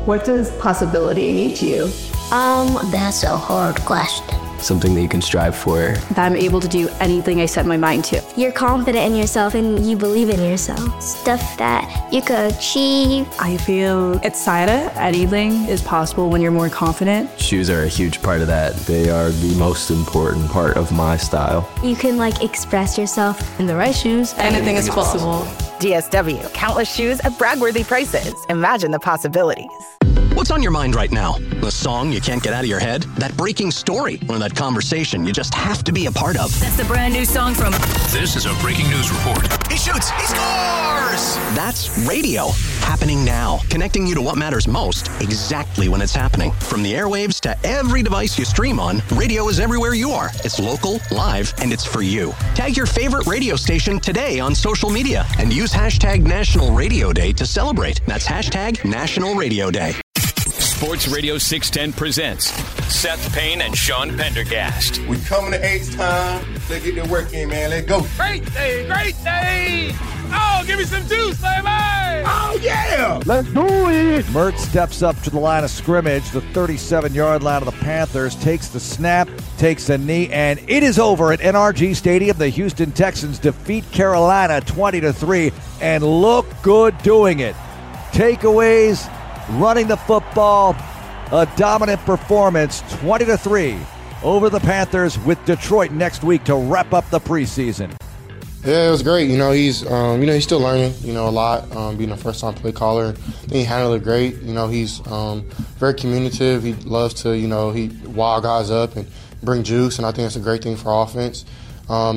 What does possibility mean to you? That's a hard question. Something that you can strive for. That I'm able to do anything I set my mind to. You're confident in yourself and you believe in yourself. Stuff that you could achieve. I feel excited. Anything is possible when you're more confident. Shoes are a huge part of that. They are the most important part of my style. You can express yourself. In the right shoes, anything is possible. DSW, countless shoes at brag-worthy prices. Imagine the possibilities. What's on your mind right now? The song you can't get out of your head? That breaking story? Or that conversation you just have to be a part of? That's the brand new song from... This is a breaking news report. He shoots! He scores! That's radio. Happening now. Connecting you to what matters most, exactly when it's happening. From the airwaves to every device you stream on, radio is everywhere you are. It's local, live, and it's for you. Tag your favorite radio station today on social media and use hashtag National Radio Day to celebrate. That's hashtag National Radio Day. Sports Radio 610 presents Seth Payne and Sean Pendergast. We coming to H-Time. Let's get the work in, man. Let's go. Great day, great day. Oh, give me some juice, baby. Oh, yeah. Let's do it. Mert steps up to the line of scrimmage, the 37-yard line of the Panthers, takes the snap, takes a knee, and it is over at NRG Stadium. The Houston Texans defeat Carolina 20-3 and look good doing it. Takeaways, running the football, a dominant performance, 20-3 over the Panthers with Detroit next week to wrap up the preseason. Yeah, it was great. He's still learning, a lot, being a first-time play caller. I think he handled it great. He's very communicative. He loves to, he wild guys up and bring juice, and I think it's a great thing for offense. I'm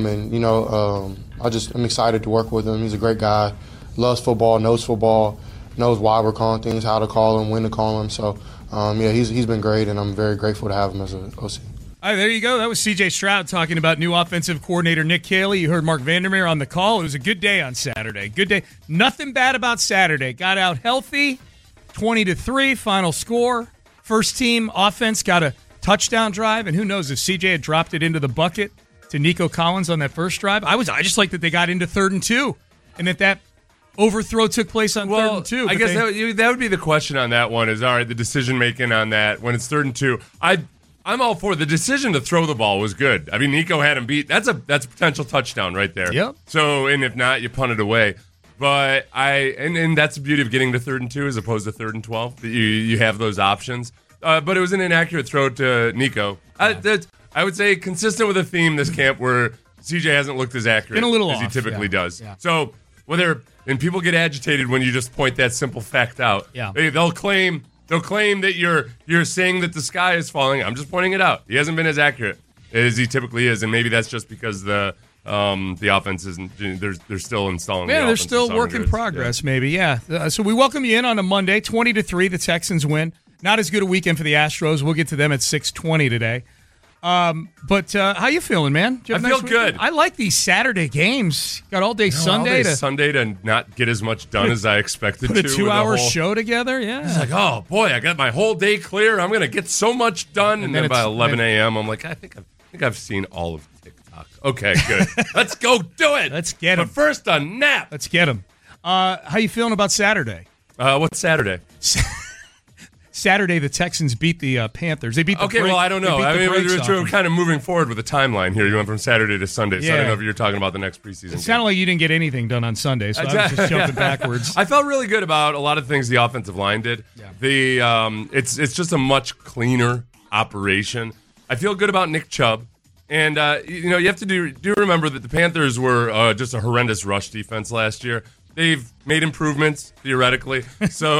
excited to work with him. He's a great guy, loves football, knows why we're calling things, how to call them, when to call them. So, he's been great, and I'm very grateful to have him as an OC. All right, there you go. That was C.J. Stroud talking about new offensive coordinator Nick Caley. You heard Mark Vandermeer on the call. It was a good day on Saturday. Good day. Nothing bad about Saturday. Got out healthy, 20-3, final score. First team offense got a touchdown drive, and who knows if C.J. had dropped it into the bucket to Nico Collins on that first drive. I just like that they got into 3rd and 2, and that overthrow took place on 3rd and 2. I guess that would be the question on that one is, all right, the decision-making on that, when it's 3rd and 2. I'm all for the decision to throw the ball was good. I mean, Nico had him beat. That's a potential touchdown right there. Yep. So, and if not, you punt it away. But and that's the beauty of getting to 3rd and 2 as opposed to 3rd and 12. That you have those options. But it was an inaccurate throw to Nico. I would say consistent with a theme this camp where CJ hasn't looked as accurate as he typically does. Yeah. So and people get agitated when you just point that simple fact out. Yeah. They'll claim that you're saying that the sky is falling. I'm just pointing it out. He hasn't been as accurate as he typically is, and maybe that's just because the offense isn't. They're still installing. Yeah, they're still work in progress. Yeah. Maybe, yeah. So we welcome you in on a Monday, 20-3. The Texans win. Not as good a weekend for the Astros. We'll get to them at 6:20 today. But how you feeling, man? I feel good. I like these Saturday games. Got all day Sunday to not get as much done as I expected put to. A 2-hour show together. Yeah, it's like, oh boy, I got my whole day clear. I'm gonna get so much done, and then by 11 a.m. I'm like, I think I've seen all of TikTok. Okay, good. Let's go do it. Let's get him. But first, a nap. Let's get him. How you feeling about Saturday? What's Saturday? Saturday, the Texans beat the Panthers. They beat the Okay, well, I don't know. We're kind of moving forward with the timeline here. You went from Saturday to Sunday, so I don't know if you're talking about the next preseason game. It sounded like you didn't get anything done on Sunday, so I was just jumping backwards. I felt really good about a lot of things the offensive line did. Yeah. It's just a much cleaner operation. I feel good about Nick Chubb. And, you have to do remember that the Panthers were just a horrendous rush defense last year. They've made improvements theoretically, so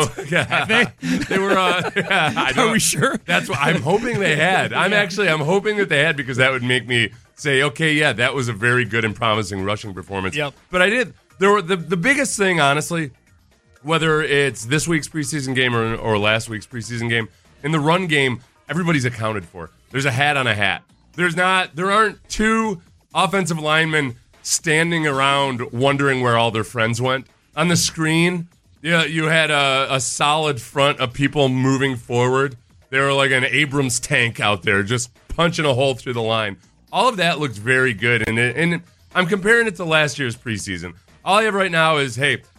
they were. Are we sure? That's what I'm hoping they had. I'm hoping that they had because that would make me say, okay, yeah, that was a very good and promising rushing performance. Yep. But I did. There were the biggest thing, honestly, whether it's this week's preseason game or last week's preseason game, in the run game, everybody's accounted for. There's a hat on a hat. There aren't two offensive linemen standing around wondering where all their friends went. On the screen, you had a solid front of people moving forward. They were like an Abrams tank out there just punching a hole through the line. All of that looked very good, and I'm comparing it to last year's preseason. All I have right now is, hey,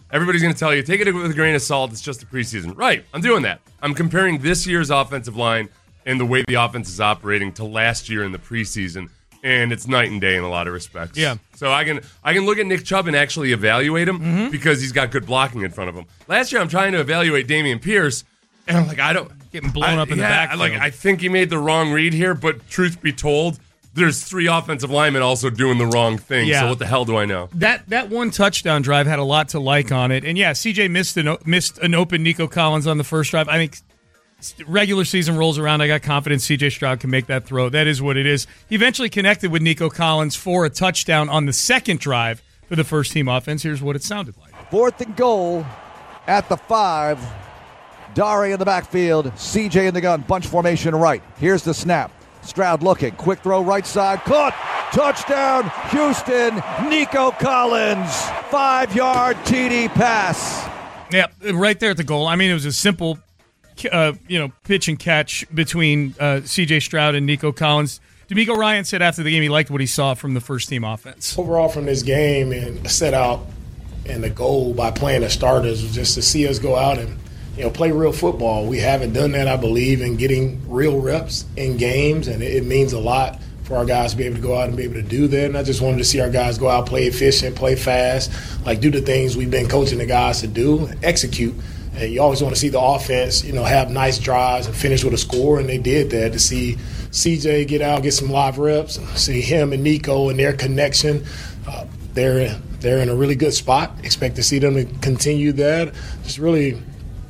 everybody's going to tell you, take it with a grain of salt. It's just the preseason. Right. I'm doing that. I'm comparing this year's offensive line and the way the offense is operating to last year in the preseason. And it's night and day in a lot of respects. Yeah. So I can look at Nick Chubb and actually evaluate him because he's got good blocking in front of him. Last year, I'm trying to evaluate Dameon Pierce, and I'm like, getting blown up in the backfield. I think he made the wrong read here, but truth be told, there's 3 offensive linemen also doing the wrong thing. Yeah. So what the hell do I know? That one touchdown drive had a lot to like on it. And yeah, CJ missed an open Nico Collins on the first drive. I think regular season rolls around, I got confidence CJ Stroud can make that throw. That is what it is. He eventually connected with Nico Collins for a touchdown on the second drive for the first team offense. Here's what it sounded like. 4th and goal at the 5. Dari in the backfield, CJ in the gun, bunch formation right. Here's the snap. Stroud looking, quick throw right side, caught, touchdown, Houston, Nico Collins, 5-yard TD pass. Yeah, right there at the goal. I mean, it was a simple pitch and catch between C.J. Stroud and Nico Collins. D'Amico Ryan said after the game he liked what he saw from the first team offense. Overall from this game and set out and the goal by playing the starters was just to see us go out and play real football. We haven't done that, I believe, in getting real reps in games, and it means a lot for our guys to be able to go out and be able to do that. And I just wanted to see our guys go out, play efficient, play fast, do the things we've been coaching the guys to do, and execute. And you always want to see the offense, have nice drives and finish with a score, and they did that. To see CJ get out, get some live reps, see him and Nico and their connection, they're in a really good spot. Expect to see them to continue that. Just really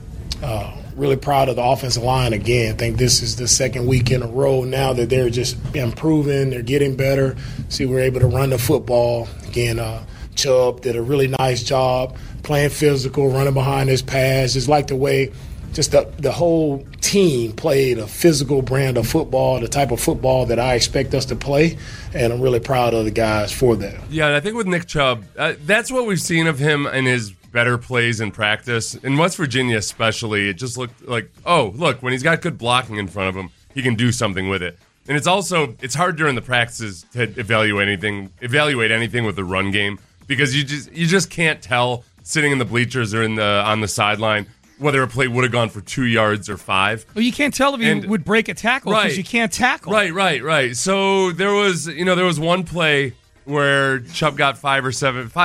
proud of the offensive line again. I think this is the second week in a row now that they're just improving. They're getting better. See, we're able to run the football. Again, Chubb did a really nice job playing physical, running behind his pass. Just like the way just the whole team played a physical brand of football, the type of football that I expect us to play, and I'm really proud of the guys for that. Yeah, and I think with Nick Chubb, that's what we've seen of him in his better plays in practice. In West Virginia especially, it just looked like, oh, look, when he's got good blocking in front of him, he can do something with it. And it's hard during the practices to evaluate anything with the run game because you just can't tell sitting in the bleachers or on the sideline whether a play would have gone for 2 yards or 5. Well, you can't tell if he would break a tackle because you can't tackle. Right. So there was one play where Chubb got 5 to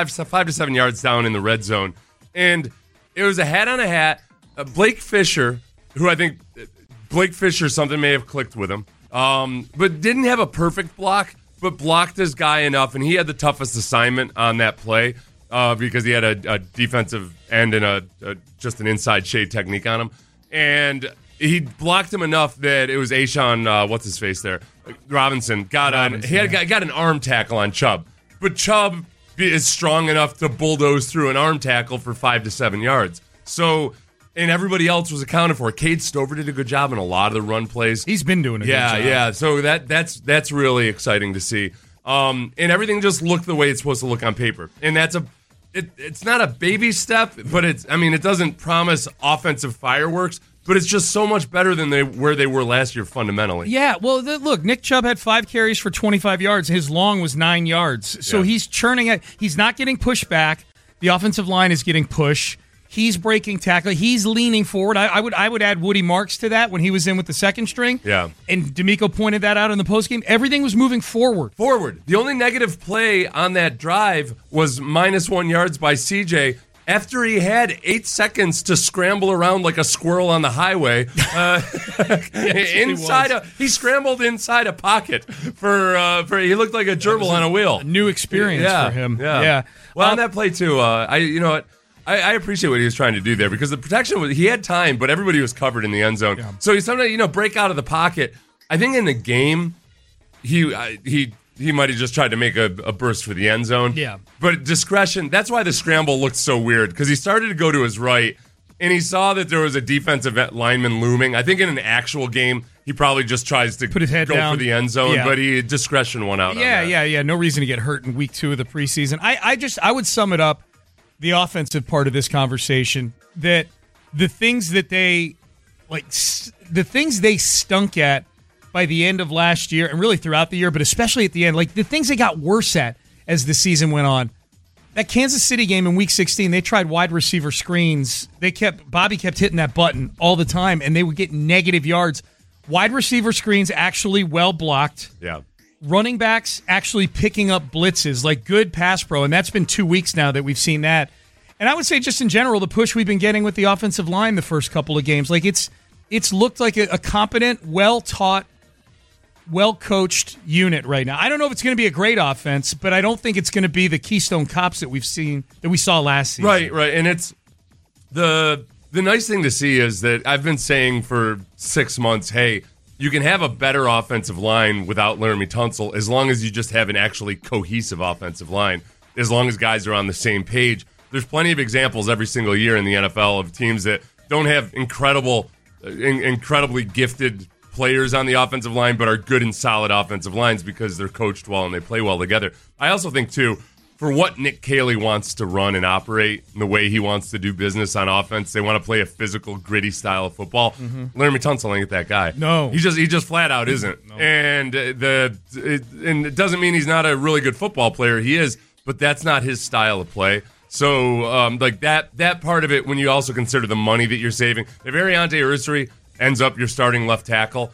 7 yards down in the red zone, and it was a hat on a hat. Blake Fisher, who I think something may have clicked with him, but didn't have a perfect block, but blocked his guy enough, and he had the toughest assignment on that play because he had a defensive end and just an inside shade technique on him, and he blocked him enough that it was Ashawn, what's his face there, Robinson got an arm tackle on Chubb, but Chubb is strong enough to bulldoze through an arm tackle for 5 to 7 yards. So, and everybody else was accounted for. Cade Stover did a good job in a lot of the run plays. He's been doing a good job. Yeah. So that's really exciting to see. And everything just looked the way it's supposed to look on paper. And it's not a baby step, but it doesn't promise offensive fireworks. But it's just so much better than where they were last year fundamentally. Yeah, well, look, Nick Chubb had 5 carries for 25 yards. His long was 9 yards. So he's churning it. He's not getting pushed back. The offensive line is getting pushed. He's breaking tackle. He's leaning forward. I would add Woody Marks to that when he was in with the second string. Yeah. And D'Amico pointed that out in the postgame. Everything was moving forward. The only negative play on that drive was -1 yards by CJ. After he had 8 seconds to scramble around like a squirrel on the highway, he scrambled inside a pocket for he looked like a gerbil on a wheel. A new experience for him. Yeah. Well, on that play too, I appreciate what he was trying to do there because the protection he had time, but everybody was covered in the end zone. Yeah. So he sometimes break out of the pocket. I think in the game he might have just tried to make a burst for the end zone. Yeah. But discretion, that's why the scramble looked so weird, because he started to go to his right, and he saw that there was a defensive lineman looming. I think in an actual game, he probably just tries to put his head down for the end zone, but discretion won out. Yeah. No reason to get hurt in week 2 of the preseason. I would sum it up, the offensive part of this conversation, that the things they stunk at by the end of last year and really throughout the year, but especially at the end, the things they got worse at as the season went on, that Kansas City game in Week 16, they tried wide receiver screens. Bobby kept hitting that button all the time, and they would get negative yards. Wide receiver screens actually well blocked. Yeah. Running backs actually picking up blitzes, like good pass pro, and that's been 2 weeks now that we've seen that. And I would say just in general, the push we've been getting with the offensive line the first couple of games, like it's looked like a competent, well-taught, well-coached unit right now. I don't know if it's going to be a great offense, but I don't think it's going to be the Keystone Cops that we saw last season. Right. And it's the nice thing to see is that I've been saying for 6 months, hey, you can have a better offensive line without Laremy Tunsil as long as you just have an actually cohesive offensive line, as long as guys are on the same page. There's plenty of examples every single year in the NFL of teams that don't have incredibly gifted players on the offensive line, but are good and solid offensive lines because they're coached well and they play well together. I also think, too, for what Nick Caley wants to run and operate and the way he wants to do business on offense, they want to play a physical, gritty style of football. Mm-hmm. Laremy Tunsil ain't that guy. No. He just flat out isn't. No. And it doesn't mean he's not a really good football player. He is, but that's not his style of play. So, that part of it, when you also consider the money that you're saving, if Ariante Ursary ends up your starting left tackle,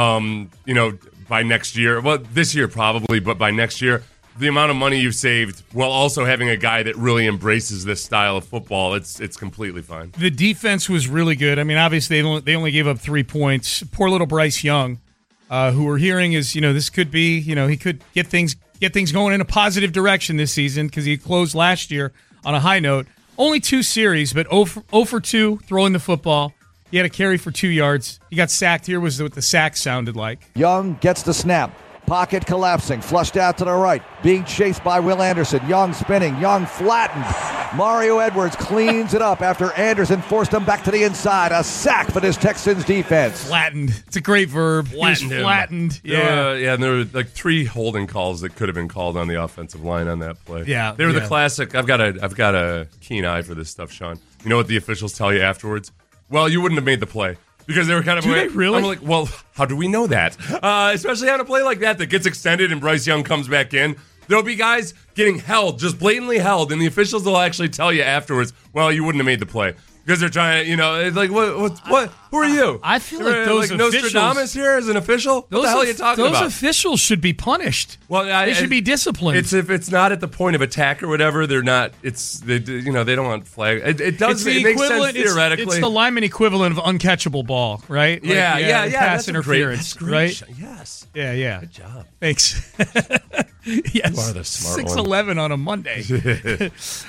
by next year. Well, this year probably, but by next year, the amount of money you've saved while also having a guy that really embraces this style of football, it's completely fine. The defense was really good. I mean, obviously they only gave up 3 points. Poor little Bryce Young, who we're hearing is, this could be, he could get things going in a positive direction this season because he closed last year on a high note. Only 2 series, but 0 for 2 throwing the football. He had a carry for 2 yards. He got sacked. Here was what the sack sounded like. Young gets the snap. Pocket collapsing. Flushed out to the right. Being chased by Will Anderson. Young spinning. Young flattened. Mario Edwards cleans it up after Anderson forced him back to the inside. A sack for this Texans defense. Flattened. It's a great verb. Flattened. Yeah. And there were like 3 holding calls that could have been called on the offensive line on that play. Yeah. They were the classic. I've got a keen eye for this stuff, Sean. You know what the officials tell you afterwards? Well, you wouldn't have made the play. Because they were kind of really? I'm like, well, how do we know that? Especially on a play like that gets extended and Bryce Young comes back in. There'll be guys getting held, just blatantly held, and the officials will actually tell you afterwards, well, you wouldn't have made the play. Because they're trying to, it's like, what? Who are you? I feel like those officials, Nostradamus here as an official? What the hell are you talking about? Those officials should be punished. Well, they should be disciplined. If it's not at the point of attack or whatever, they're not. They don't want flag. It does. It makes sense theoretically. It's the lineman equivalent of uncatchable ball, right? Yeah. Pass interference, great, right? Yes. Yeah. Good job. Thanks. Yes. You are the smart 6'11" on a Monday.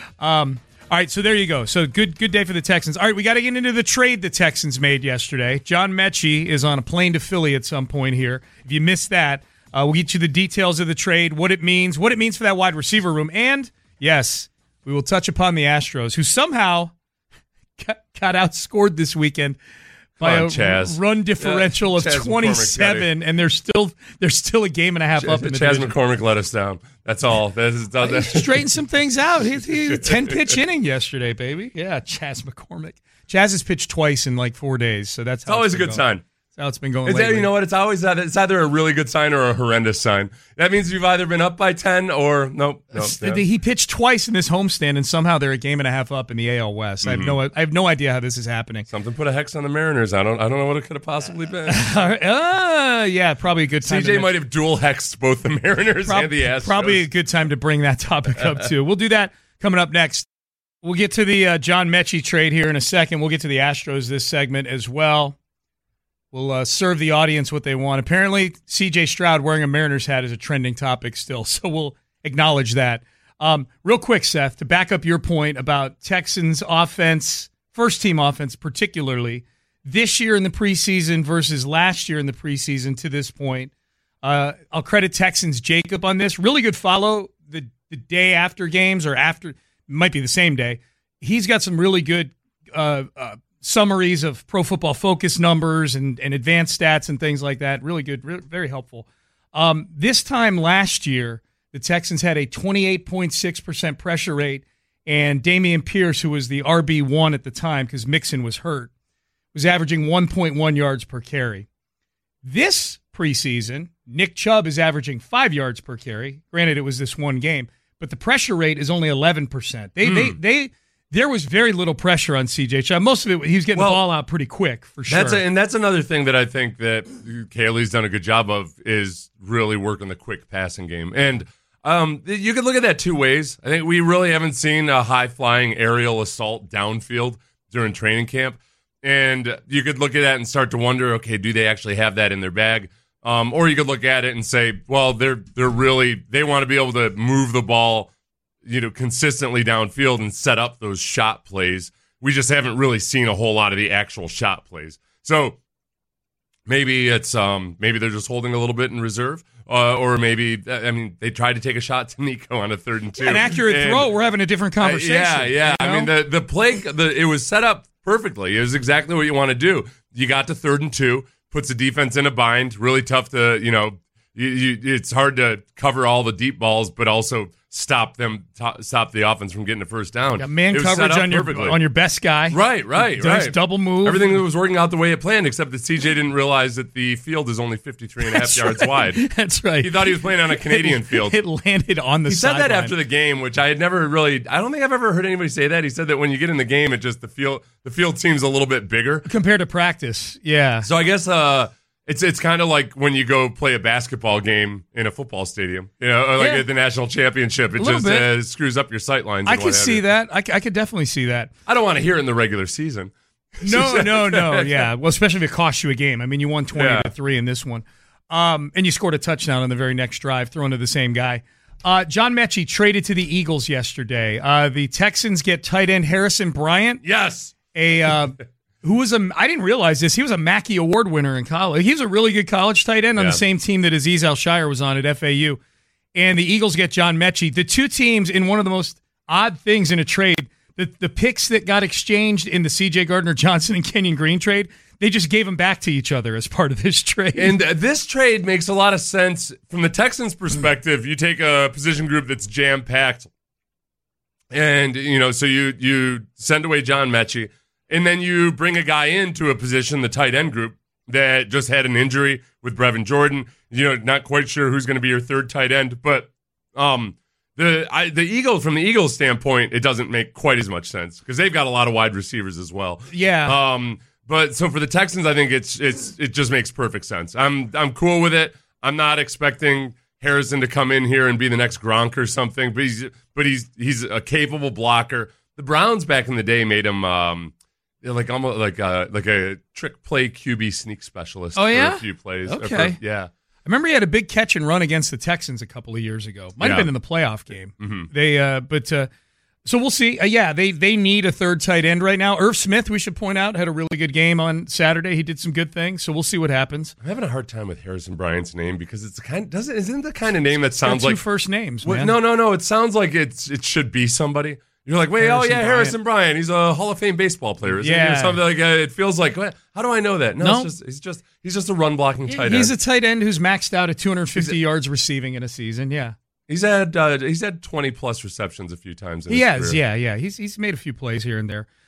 All right, so there you go. So good day for the Texans. All right, we got to get into the trade the Texans made yesterday. John Mechie is on a plane to Philly at some point here. If you missed that, we'll get you the details of the trade, what it means for that wide receiver room, and, yes, we will touch upon the Astros, who somehow got outscored this weekend by a run differential of 27, and they're still a game and a half up in the division. Chaz McCormick let us down. That's all. Straighten some things out. He 10-pitch inning yesterday, baby. Yeah, Chaz McCormick. Chaz has pitched twice in like 4 days, so that's always a good sign. That's how it's been going lately. You know what? It's always it's either a really good sign or a horrendous sign. That means you've either been up by 10 or nope. He pitched twice in this homestand, and somehow they're a game and a half up in the AL West. Mm-hmm. I have no idea how this is happening. Something put a hex on the Mariners. I don't know what it could have possibly been. Yeah, probably a good time. CJ might have dual hexed both the Mariners and the Astros. Probably a good time to bring that topic up too. We'll do that coming up next. We'll get to the John Mechie trade here in a second. We'll get to the Astros this segment as well. We'll serve the audience what they want. Apparently, C.J. Stroud wearing a Mariners hat is a trending topic still, so we'll acknowledge that. Real quick, Seth, to back up your point about Texans offense, first-team offense particularly, this year in the preseason versus last year in the preseason to this point. I'll credit Texans Jacob on this. Really good follow the day after games or after, might be the same day. He's got some really good summaries of Pro Football Focus numbers and advanced stats and things like that. Really good, very helpful. This time last year, the Texans had a 28.6% pressure rate, and Dameon Pierce, who was the RB1 at the time because Mixon was hurt, was averaging 1.1 yards per carry. This preseason, Nick Chubb is averaging 5 yards per carry. Granted, it was this one game, but the pressure rate is only 11%. There was very little pressure on C.J. Stroud. Most of it, he was getting the ball out pretty quick, for sure. That's another thing that I think that Caley's done a good job of is really working the quick passing game. And you could look at that two ways. I think we really haven't seen a high-flying aerial assault downfield during training camp. And you could look at that and start to wonder, okay, do they actually have that in their bag? Or you could look at it and say, well, they want to be able to move the ball, consistently downfield and set up those shot plays. We just haven't really seen a whole lot of the actual shot plays. So maybe it's maybe they're just holding a little bit in reserve, or maybe they tried to take a shot to Nico on a 3rd and 2. An accurate throw. We're having a different conversation. Yeah. I mean the play it was set up perfectly. It was exactly what you want to do. You got to 3rd and 2, puts the defense in a bind. Really tough to it's hard to cover all the deep balls, but also stop the offense from getting a first down. Yeah, man coverage on your best guy. Right. Double move. Everything was working out the way it planned, except that CJ didn't realize that the field is only 53.5 yards wide. That's right. He thought he was playing on a Canadian field. It landed on the sideline. He said that after the game, which I don't think I've ever heard anybody say that. He said that when you get in the game, it just the field seems a little bit bigger compared to practice. Yeah. So I guess it's kind of like when you go play a basketball game in a football stadium, or like at the national championship. It just screws up your sight lines. I could see that. I could definitely see that. I don't want to hear it in the regular season. No. Yeah. Well, especially if it costs you a game. I mean, you won 20-3 in this one. And you scored a touchdown on the very next drive, thrown to the same guy. John Mechie traded to the Eagles yesterday. The Texans get tight end Harrison Bryant. Yes. I didn't realize this. He was a Mackey Award winner in college. He was a really good college tight end on the same team that Azeez Al-Shire was on at FAU. And the Eagles get John Mechie. The two teams, in one of the most odd things in a trade, the picks that got exchanged in the C.J. Gardner-Johnson and Kenyon Green trade, they just gave them back to each other as part of this trade. And this trade makes a lot of sense from the Texans' perspective. You take a position group that's jam-packed, and so you send away John Mechie, and then you bring a guy into a position, the tight end group, that just had an injury with Brevin Jordan. Not quite sure who's going to be your third tight end, but the Eagles, from the Eagles' standpoint, it doesn't make quite as much sense because they've got a lot of wide receivers as well. Yeah. But so for the Texans, I think it just makes perfect sense. I'm cool with it. I'm not expecting Harrison to come in here and be the next Gronk or something, but he's a capable blocker. The Browns back in the day made him like almost like a trick play QB sneak specialist. Oh yeah, for a few plays. Okay, yeah. I remember he had a big catch and run against the Texans a couple of years ago. Might have been in the playoff game. Mm-hmm. So we'll see. They need a third tight end right now. Irv Smith, we should point out, had a really good game on Saturday. He did some good things. So we'll see what happens. I'm having a hard time with Harrison Bryant's name because isn't the kind of name that sounds like two first names. Man. No. It sounds like it should be somebody. You're like, wait, Harrison Bryant. He's a Hall of Fame baseball player, isn't he? Or something like it feels like. How do I know that? No, he's just a run blocking tight end. He's a tight end who's maxed out at 250 yards receiving in a season. Yeah, he's had 20 plus receptions a few times. He has, yeah. He's made a few plays here and there.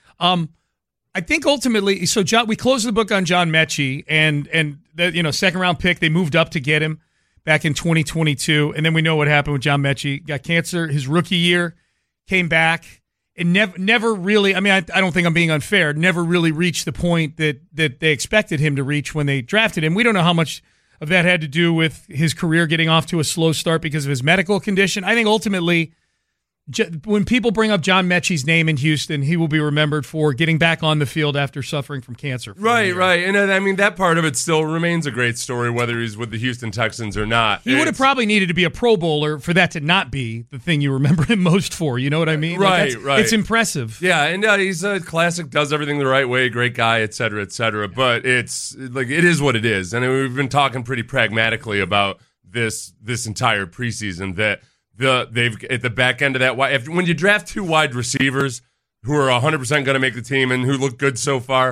I think ultimately, so we closed the book on John Mechie, and the second round pick. They moved up to get him back in 2022, and then we know what happened with John Mechie. Got cancer his rookie year. Came back and never really, I don't think I'm being unfair, never really reached the point that they expected him to reach when they drafted him. We don't know how much of that had to do with his career getting off to a slow start because of his medical condition. I think ultimately, when people bring up John Mechie's name in Houston, he will be remembered for getting back on the field after suffering from cancer. Right. And that part of it still remains a great story, whether he's with the Houston Texans or not. He would have probably needed to be a Pro Bowler for that to not be the thing you remember him most for. You know what I mean? Right. It's impressive. Yeah, and he's a classic, does everything the right way, great guy, et cetera, et cetera. But it's like it is what it is. And we've been talking pretty pragmatically about this entire preseason that they've at the back end of that. When you draft two wide receivers who are 100% going to make the team and who look good so far,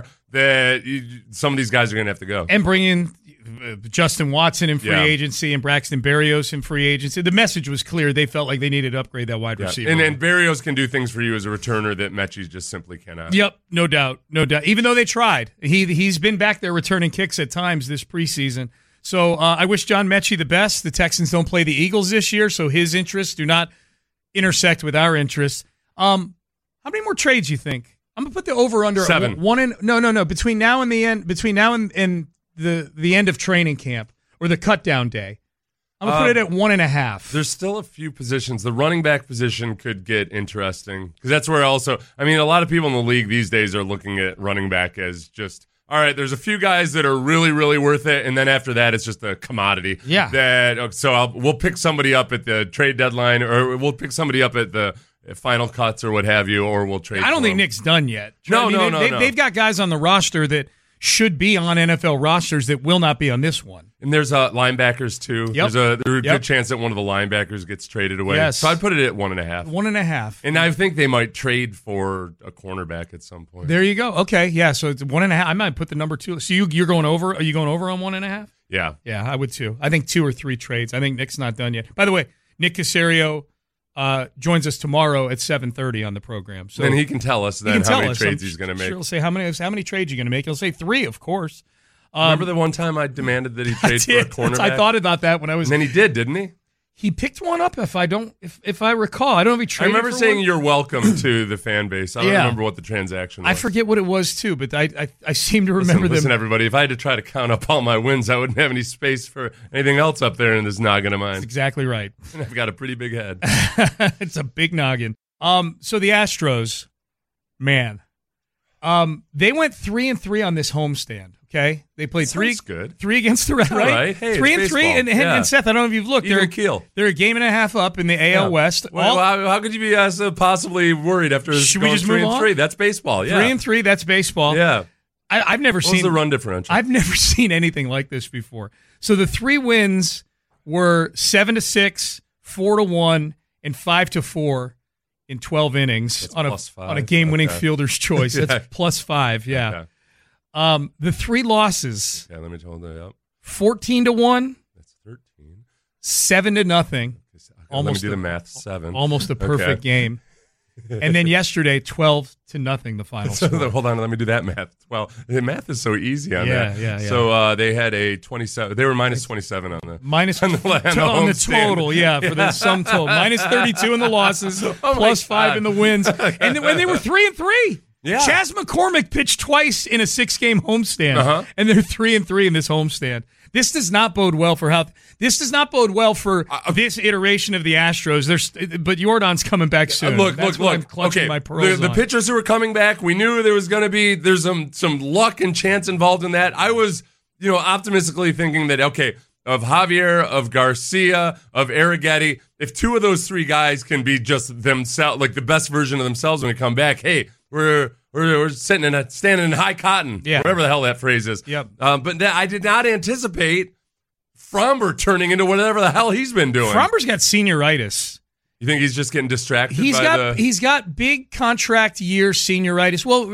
some of these guys are going to have to go. And bring in Justin Watson in free agency and Braxton Berrios in free agency. The message was clear. They felt like they needed to upgrade that wide receiver. And Berrios can do things for you as a returner that Mechie just simply cannot. Yep, no doubt. Even though they tried. He's been back there returning kicks at times this preseason. So I wish John Mechie the best. The Texans don't play the Eagles this year, so his interests do not intersect with our interests. How many more trades you think? I'm gonna put the over under 7. No. Between now and the end, the end of training camp or the cut down day, I'm gonna put it at 1.5. There's still a few positions. The running back position could get interesting because that's where also. I mean, a lot of people in the league these days are looking at running back as just. All right, there's a few guys that are really, really worth it, and then after that, it's just a commodity. Yeah. We'll pick somebody up at the trade deadline, or we'll pick somebody up at the final cuts or what have you, or we'll trade. I don't think them. Nick's done yet. No. They've got guys on the roster that should be on NFL rosters that will not be on this one. And there's linebackers too. Yep. There's a good chance that one of the linebackers gets traded away. Yes. So I'd put it at 1.5. 1.5. And I think they might trade for a cornerback at some point. There you go. Okay, yeah. So it's 1.5. I might put the number 2. So you're going over? Are you going over on 1.5? Yeah. Yeah, I would too. I think 2 or 3 trades. I think Nick's not done yet. By the way, Nick Caserio joins us tomorrow at 7:30 on the program. So then he can tell us then how many trades he's going to make. Sure, he'll say how many trades you're going to make. He'll say 3, of course. Remember the one time I demanded that he trade for a cornerback? I thought about that when I was. And then he did, didn't he? He picked one up. If I recall, I don't know if he traded. I remember for saying one. You're welcome to the fan base. I don't remember what the transaction was. I forget what it was too, but I seem to remember them. Listen, everybody, if I had to try to count up all my wins, I wouldn't have any space for anything else up there in this noggin of mine. That's exactly right. And I've got a pretty big head. It's a big noggin. So the Astros, man, they went 3-3 on this homestand. Okay, they played three against the Red, right? Right. Hey, 3-3, and Seth, I don't know if you've looked. Even keel. They're a game and a half up in the AL West. Well, how could you be possibly worried after Should going we just move 3-3? on? That's baseball. Yeah, 3-3. That's baseball. Yeah, I've never seen. What's the run differential? I've never seen anything like this before. So the 3 wins were 7-6, 4-1, and 5-4 in 12 innings on a game-winning fielder's choice. That's +5. Yeah. Okay. The 3 losses. Yeah, let me hold that up. 14-1. That's 13. 7-0. Let me do the math. 7. Almost a perfect game. And then yesterday, 12-0. The final score. Hold on, let me do that math. Well, the math is so easy on that. Yeah. So they had a 27. They were minus 27 on the on the total. Yeah, for the sum total. Minus 32 in the losses, +5 in the wins, and when they were 3-3. Yeah. Chas McCormick pitched twice in a 6-game homestand, and they're 3-3 in this homestand. This does not bode well for this iteration of the Astros. But Jordan's coming back soon. Look. Okay, my pearls the pitchers who were coming back, we knew there was going to be there's some luck and chance involved in that. I was optimistically thinking that of Javier, of Garcia, of Arrighetti, if 2 of those 3 guys can be just themselves, like the best version of themselves when they come back, hey. We're standing in high cotton, whatever the hell that phrase is. Yep. But I did not anticipate Fromber turning into whatever the hell he's been doing. Fromber's got senioritis. You think he's just getting distracted? He's got big contract year senioritis. Well,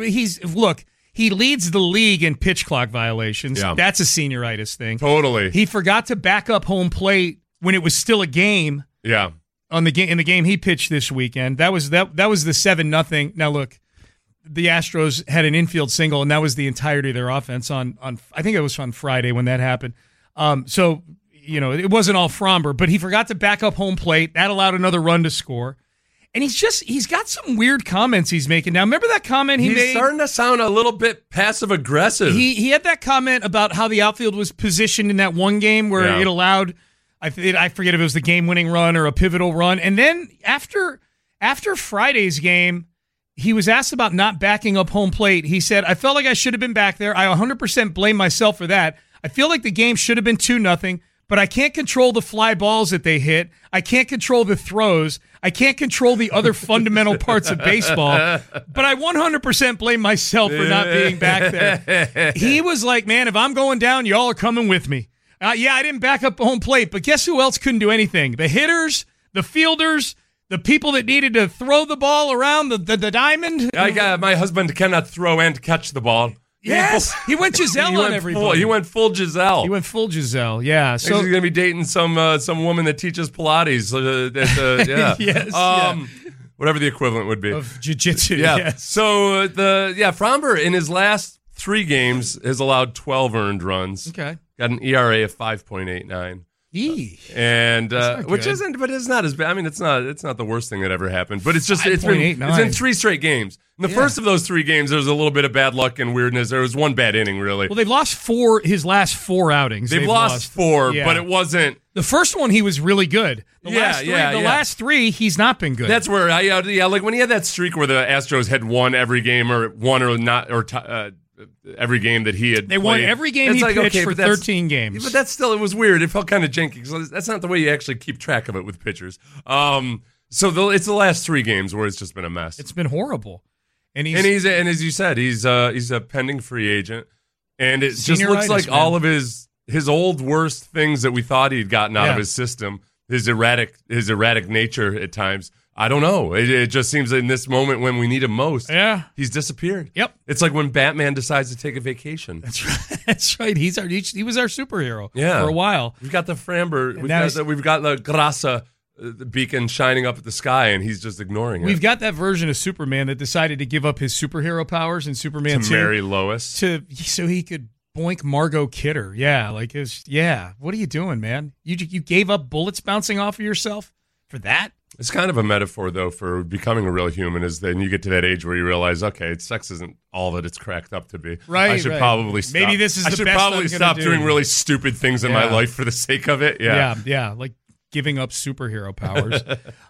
he leads the league in pitch clock violations. Yeah. That's a senioritis thing. Totally. He forgot to back up home plate when it was still a game. Yeah. In the game he pitched this weekend. That was the 7-0. Now look. The Astros had an infield single, and that was the entirety of their offense on I think it was on Friday when that happened. So it wasn't all Fromber, but he forgot to back up home plate. That allowed another run to score. And he's got some weird comments he's making. Now, remember that comment he made? He's starting to sound a little bit passive-aggressive. He had that comment about how the outfield was positioned in that one game where it allowed, I forget if it was the game-winning run or a pivotal run. And then after Friday's game, he was asked about not backing up home plate. He said, I felt like I should have been back there. I 100% blame myself for that. I feel like the game should have been 2-0, but I can't control the fly balls that they hit. I can't control the throws. I can't control the other fundamental parts of baseball, but I 100% blame myself for not being back there. He was like, man, if I'm going down, y'all are coming with me. I didn't back up home plate, but guess who else couldn't do anything? The hitters, the fielders, the people that needed to throw the ball around the diamond. My husband cannot throw and catch the ball. Yes, he went Giselle on everybody. He went full Giselle. Yeah. So he's going to be dating some woman that teaches Pilates. Yes. Whatever the equivalent would be of jiu-jitsu. Yeah. Yes. So Fromber in his last 3 games has allowed 12 earned runs. Okay. Got an ERA of 5.89. And which isn't, but it's not as bad. I mean, it's not the worst thing that ever happened. But it's been 3 straight games. In the first of those 3 games, there was a little bit of bad luck and weirdness. There was one bad inning, really. Well, they've lost his last 4 outings. They've lost 4, but it wasn't. The first one, he was really good. The last 3, he's not been good. That's where like when he had that streak where the Astros had won every game or every game that he had They won every game he pitched for 13 games. But that's still, it was weird. It felt kind of janky because that's not the way you actually keep track of it with pitchers. So it's the last 3 games where it's just been a mess. It's been horrible. And as you said, he's a pending free agent, and it just looks like all of his old worst things that we thought he'd gotten out of his system, his erratic nature at times. I don't know. It just seems in this moment when we need him most, he's disappeared. Yep. It's like when Batman decides to take a vacation. That's right. That's right. He was our superhero for a while. We've got the Framber. We've got the Grasa beacon shining up at the sky, and he's just ignoring it. We've got that version of Superman that decided to give up his superhero powers in Superman 2 to marry Lois so he could boink Margot Kidder. What are you doing, man? You gave up bullets bouncing off of yourself for that? It's kind of a metaphor, though, for becoming a real human. Is then you get to that age where you realize, okay, sex isn't all that it's cracked up to be. Right. I should probably stop. Maybe this is the best. I should probably stop doing really stupid things in my life for the sake of it. Yeah. Like giving up superhero powers.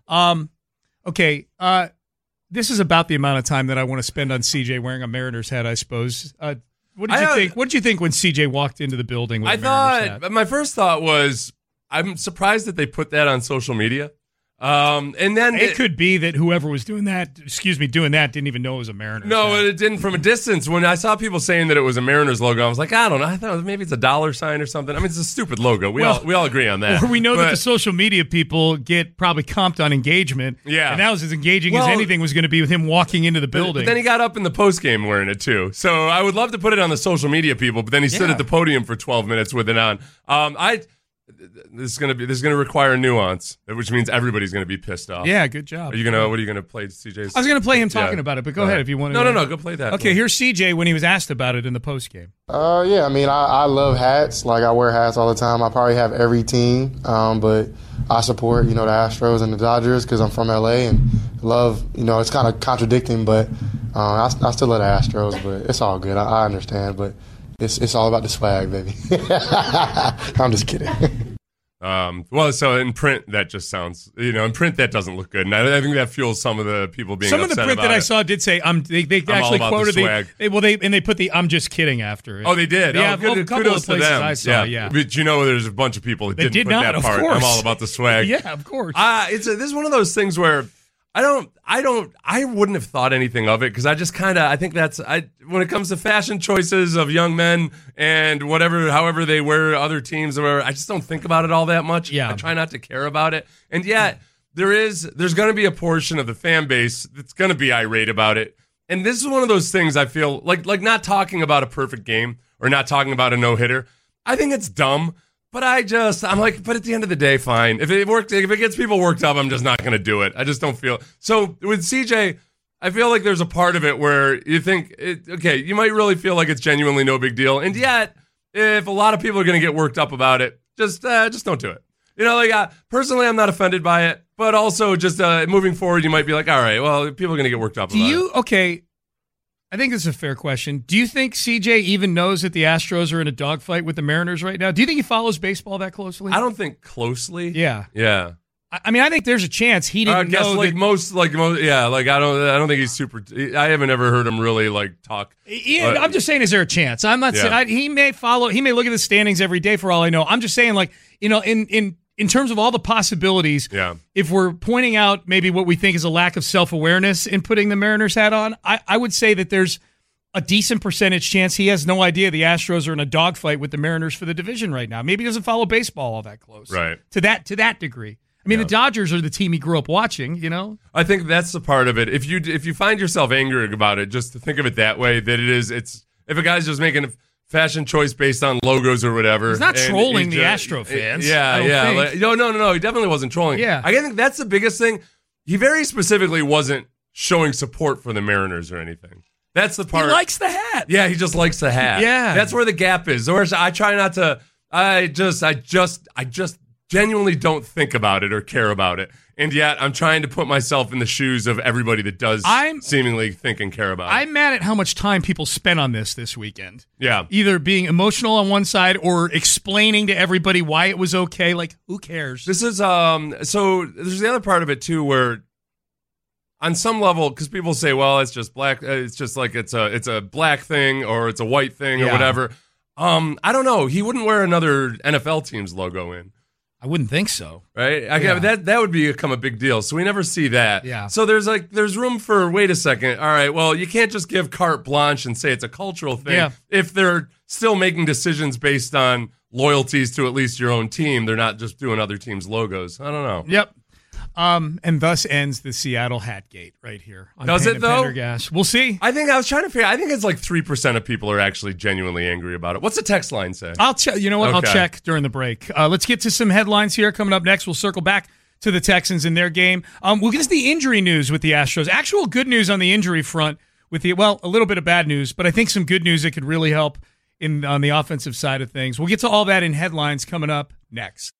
Okay. This is about the amount of time that I want to spend on CJ wearing a Mariners hat, I suppose. What did you think? What did you think when CJ walked into the building with a Mariners hat? My first thought was, I'm surprised that they put that on social media. And then it could be that whoever was doing that didn't even know it was a Mariners. No, hat. It didn't from a distance. When I saw people saying that it was a Mariners logo, I was like, I don't know. I thought maybe it's a dollar sign or something. I mean, it's a stupid logo. We all agree on that. Or we know that the social media people get probably comped on engagement. Yeah, and that was as engaging as anything was going to be with him walking into the building. But then he got up in the post game wearing it too. So I would love to put it on the social media people, but then he stood at the podium for 12 minutes with it on. This is gonna require nuance, which means everybody's gonna be pissed off. Yeah, good job. What are you gonna play CJ's? I was gonna play him talking about it, but go ahead if you want to. No, go play that. Okay, here's CJ when he was asked about it in the post game. I mean, I love hats. Like, I wear hats all the time. I probably have every team, but I support, the Astros and the Dodgers because I'm from LA and love, it's kind of contradicting, but I still love the Astros, but it's all good. I understand, but it's all about the swag, baby. I'm just kidding. So in print, that just sounds, in print that doesn't look good, and I think that fuels some of the people being upset about it. Some of the print that I saw did say, they actually quoted they put the "I'm just kidding" after it. Oh, they did. Yeah, kudos to them. I saw, yeah. But there's a bunch of people that didn't put that part. Course. I'm all about the swag. Yeah, of course. This is one of those things where I wouldn't have thought anything of it because I think when it comes to fashion choices of young men and however they wear other teams or whatever, I just don't think about it all that much. Yeah. I try not to care about it. And yet there's going to be a portion of the fan base that's going to be irate about it. And this is one of those things I feel like not talking about a perfect game or not talking about a no-hitter. I think it's dumb. But I'm like, but at the end of the day, fine. If it gets people worked up, I'm just not going to do it. I just don't feel. So with CJ, I feel like there's a part of it where you think, you might really feel like it's genuinely no big deal. And yet, if a lot of people are going to get worked up about it, just don't do it. Personally, I'm not offended by it. But also, just moving forward, you might be like, all right, well, people are going to get worked up about it. Okay. I think this is a fair question. Do you think CJ even knows that the Astros are in a dogfight with the Mariners right now? Do you think he follows baseball that closely? I don't think closely. Yeah. Yeah. I mean, I think there's a chance he didn't know. I don't think he's super. I haven't ever heard him really talk. Yeah, I'm just saying, is there a chance? I'm not saying he may follow. He may look at the standings every day for all I know. I'm just saying, in terms of all the possibilities, if we're pointing out maybe what we think is a lack of self-awareness in putting the Mariners hat on, I would say that there's a decent percentage chance he has no idea the Astros are in a dogfight with the Mariners for the division right now. Maybe he doesn't follow baseball all that close. Right. To that degree. I mean, the Dodgers are the team he grew up watching, I think that's the part of it. If you find yourself angry about it, just to think of it that way, that it's if a guy's just making a fashion choice based on logos or whatever. He's not trolling the Astro fans. No. He definitely wasn't trolling. Yeah. I think that's the biggest thing. He very specifically wasn't showing support for the Mariners or anything. That's the part. He likes the hat. Yeah, he just likes the hat. Yeah. That's where the gap is. Or I try not to. I just genuinely don't think about it or care about it. And yet I'm trying to put myself in the shoes of everybody that does seemingly think and care about it. I'm mad at how much time people spent on this weekend. Yeah. Either being emotional on one side or explaining to everybody why it was okay. Like, who cares? This is, so there's the other part of it too where on some level, because people say, well, it's just black, it's just like it's a black thing or it's a white thing or whatever. I don't know. He wouldn't wear another NFL team's logo in. I wouldn't think so. Right? That would become a big deal. So we never see that. Yeah. So there's room for, wait a second. All right, well, you can't just give carte blanche and say it's a cultural thing. If they're still making decisions based on loyalties to at least your own team, they're not just doing other teams' logos. I don't know. Yep. And thus ends the Seattle Hatgate right here. Does it, though? Pendergast. We'll see. I was trying to figure. I think it's like 3% of people are actually genuinely angry about it. What's the text line say? I'll check. You know what? Okay. I'll check during the break. Let's get to some headlines here. Coming up next, we'll circle back to the Texans in their game. We'll get to the injury news with the Astros. Actual good news on the injury front with a little bit of bad news, but I think some good news that could really help on the offensive side of things. We'll get to all that in headlines coming up next.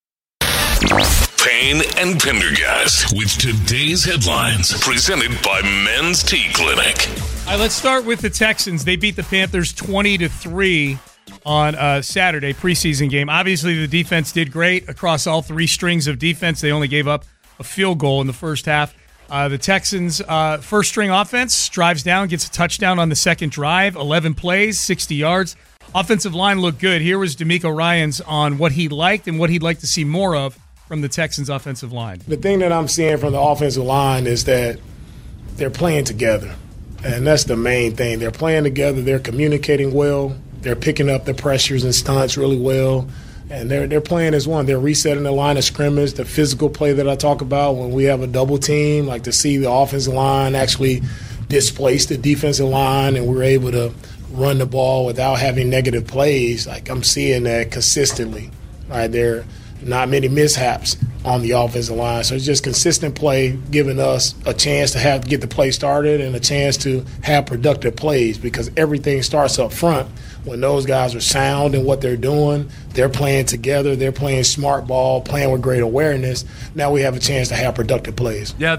Payne and Pendergast with today's headlines, presented by Men's Tea Clinic. All right, let's start with the Texans. They beat the Panthers 20-3 on Saturday, preseason game. Obviously, the defense did great across all three strings of defense. They only gave up a field goal in the first half. The Texans' first-string offense drives down, gets a touchdown on the second drive, 11 plays, 60 yards. Offensive line looked good. Here was D'Amico Ryans on what he liked and what he'd like to see more of from the Texans' offensive line. The thing that I'm seeing from the offensive line is that they're playing together, and that's the main thing. They're playing together. They're communicating well. They're picking up the pressures and stunts really well, and they're playing as one. They're resetting the line of scrimmage, the physical play that I talk about when we have a double team, like to see the offensive line actually displace the defensive line, and we're able to run the ball without having negative plays. Like, I'm seeing that consistently. Right there. Not many mishaps on the offensive line. So it's just consistent play, giving us a chance to get the play started and a chance to have productive plays, because everything starts up front when those guys are sound in what they're doing. They're playing together. They're playing smart ball, playing with great awareness. Now we have a chance to have productive plays. Yeah,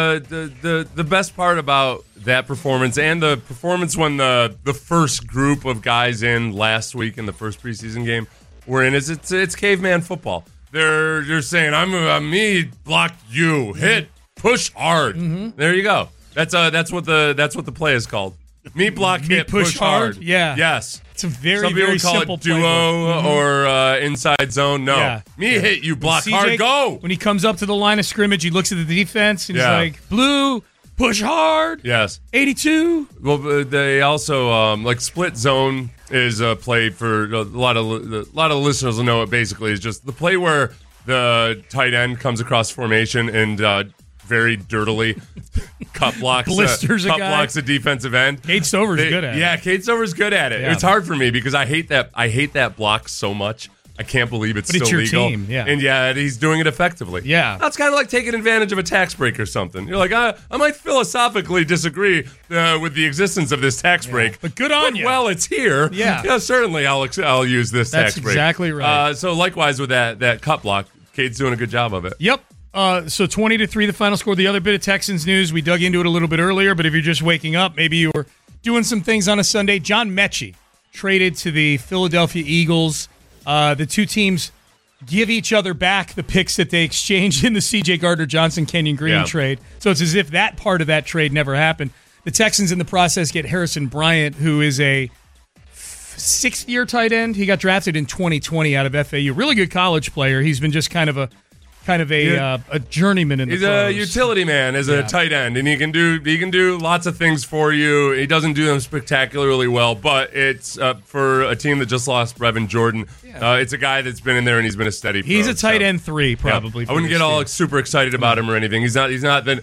the best part about that performance and the performance when the first group of guys in last week in the first preseason game we're in is it's caveman football. They're saying I'm me block you hit push hard. Mm-hmm. There you go. That's what the play is called. Me block hit push hard. Yeah. Yes. It's a very Some people very call simple it duo or inside zone. No. Yeah. Hit you block hard. Go. When he comes up to the line of scrimmage, he looks at the defense and he's like, blue. Push hard. Yes. 82. Well, they also like split zone is a play for a lot of listeners will know it. Basically, is just the play where the tight end comes across formation and very dirtily cut blocks a defensive end. Kate Stover's good at it. Yeah, Kate Stover's good at it. Yeah. It's hard for me because I hate that block so much. I can't believe it's still your legal. Team, yeah. And he's doing it effectively. Yeah. That's kind of like taking advantage of a tax break or something. You're like, I might philosophically disagree with the existence of this tax break. But good on you. Well, it's here. Yeah. Certainly I'll use this tax break. That's exactly right. So likewise with that cut block, Cade's doing a good job of it. Yep. So 20-3 the final score. The other bit of Texans news, we dug into it a little bit earlier, but if you're just waking up, maybe you were doing some things on a Sunday. John Mechie traded to the Philadelphia Eagles. The two teams give each other back the picks that they exchanged in the C.J. Gardner-Johnson, Kenyon Green trade. So it's as if that part of that trade never happened. The Texans in the process get Harrison Bryant, who is a sixth-year tight end. He got drafted in 2020 out of FAU. Really good college player. He's been just kind of a journeyman in the pros. He's a utility man as a tight end, and he can do lots of things for you. He doesn't do them spectacularly well, but it's for a team that just lost Brevin Jordan. It's a guy that's been in there and he's been a steady pro. He's a tight end 3 probably. I wouldn't get all super excited about him or anything. He's not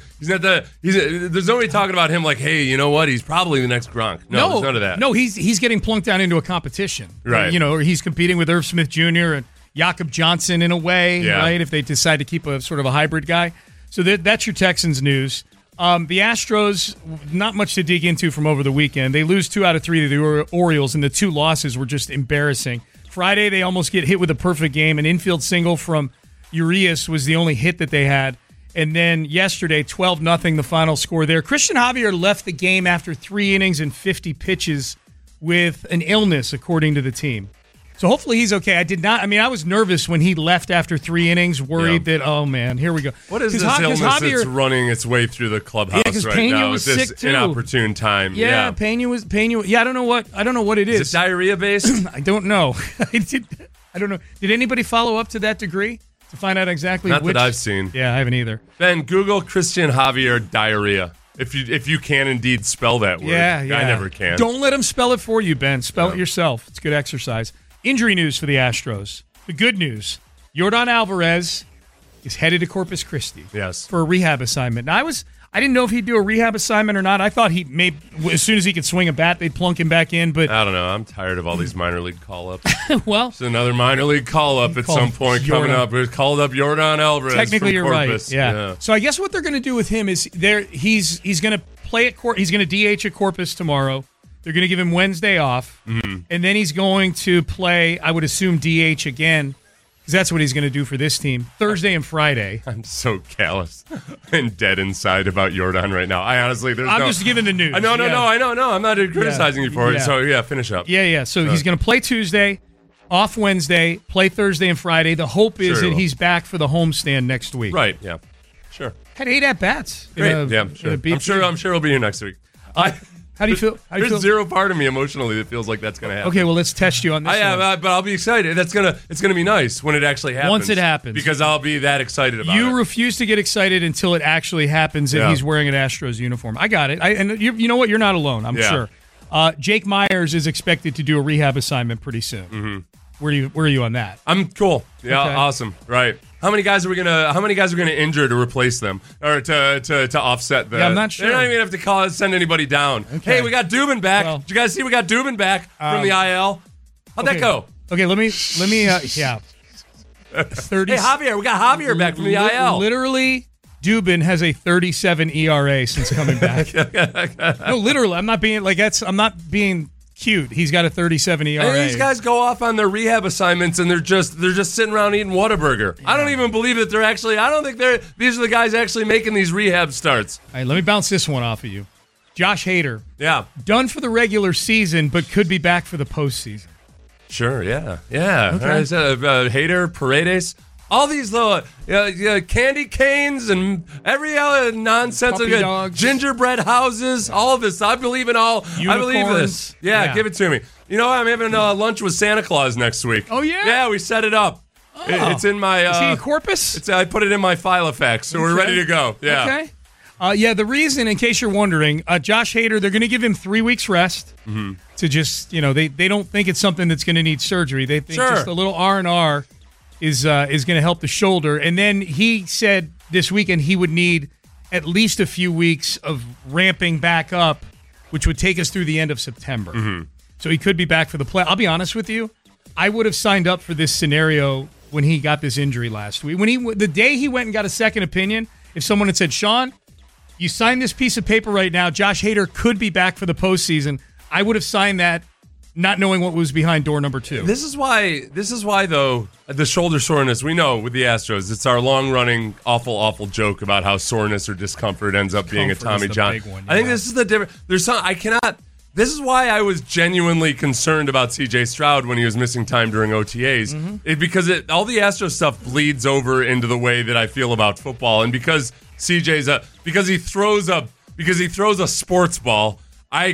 there's nobody talking about him like, hey, you know what? He's probably the next Gronk. No, there's none of that. No, he's getting plunked down into a competition. Right. Or he's competing with Irv Smith Jr. and Jakob Johnson in a way, right? If they decide to keep a sort of a hybrid guy. So that's your Texans news. The Astros, not much to dig into from over the weekend. They lose 2 out of 3 to the Orioles, and the 2 losses were just embarrassing. Friday, they almost get hit with a perfect game, an infield single from Urias was the only hit that they had. And then yesterday, 12-0, the final score there. Christian Javier left the game after 3 innings and 50 pitches with an illness, according to the team. So hopefully he's okay. I was nervous when he left after 3 innings, worried that, oh, man, here we go. What is this illness that's running its way through the clubhouse right Pena now was at this sick too. inopportune time? Yeah, Pena was. Yeah, I don't know what it is. Is it diarrhea-based? I don't know. I don't know. Did anybody follow up to that degree to find out exactly Not which? that I've seen. Yeah, I haven't either. Ben, Google Christian Javier diarrhea. If you can indeed spell that word. Yeah. I never can. Don't let him spell it for you, Ben. Spell it yourself. It's good exercise. Injury news for the Astros. The good news, Yordan Alvarez is headed to Corpus Christi. Yes. For a rehab assignment. Now, I didn't know if he'd do a rehab assignment or not. I thought he may, as soon as he could swing a bat, they'd plunk him back in. But I don't know. I'm tired of all these minor league call-ups. Well, it's another minor league call-up at some point coming up. It called up Yordan Alvarez. Technically, from you're Corpus. right. Yeah. So I guess what they're going to do with him is he's going to play at He's going to DH at Corpus tomorrow. They're going to give him Wednesday off, and then he's going to play, I would assume, DH again, because that's what he's going to do for this team, Thursday and Friday. I'm so callous and dead inside about Yordan right now. I honestly, I'm just giving the news. No, I know. I'm not criticizing you for it. So, finish up. Yeah. So he's going to play Tuesday, off Wednesday, play Thursday and Friday. The hope is that he's back for the homestand next week. Right, yeah. Sure. Had 8 at-bats. Great. Sure. I'm sure he'll be here next week. How do you feel? There's zero part of me emotionally that feels like that's going to happen. Okay, well, let's test you on this. But I'll be excited. It's gonna be nice when it actually happens. Once it happens, because I'll be that excited about it. You refuse to get excited until it actually happens and he's wearing an Astros uniform. I got it. And you know what? You're not alone. I'm sure. Jake Myers is expected to do a rehab assignment pretty soon. Mm-hmm. Where are you on that? I'm cool. Yeah, okay. Awesome. Right. How many guys are we gonna injure to replace them or to offset them? Yeah, I'm not sure. They don't even have to send anybody down. Okay. Hey, we got Dubin back. Did you guys see we got Dubin back from the IL? How'd that go? Okay, let me yeah. 30, hey, Javier, we got Javier back from the IL. Literally, Dubin has a 37 ERA since coming back. No, literally, I'm not being cute. He's got a 37 ERA. And these guys go off on their rehab assignments and they're just sitting around eating Whataburger. Yeah. I don't even believe that these are the guys actually making these rehab starts. All right, let me bounce this one off of you. Josh Hader. Yeah. Done for the regular season, but could be back for the postseason. Sure, yeah. Okay. Hader, Paredes, all these little candy canes and every other nonsense of gingerbread houses, all of this. I believe in all. Unicorns. I believe this. Yeah, give it to me. You know, I'm having lunch with Santa Claus next week. Oh, yeah? Yeah, we set it up. Oh. It's in my... Is he in Corpus? I put it in my Filofax, so we're ready to go. Yeah. Okay. The reason, in case you're wondering, Josh Hader, they're going to give him 3 weeks rest to just, they don't think it's something that's going to need surgery. They think just a little R&R is going to help the shoulder. And then he said this weekend he would need at least a few weeks of ramping back up, which would take us through the end of September. Mm-hmm. So he could be back for the play. I'll be honest with you. I would have signed up for this scenario when he got this injury last week. The day he went and got a second opinion, if someone had said, Sean, you sign this piece of paper right now, Josh Hader could be back for the postseason, I would have signed that not knowing what was behind door number 2. This is why, though, the shoulder soreness, we know with the Astros, it's our long-running, awful joke about how soreness or discomfort ends up being a Tommy John. I think this is the difference. This is why I was genuinely concerned about C.J. Stroud when he was missing time during OTAs. Because all the Astros stuff bleeds over into the way that I feel about football. And because because he throws a sports ball, I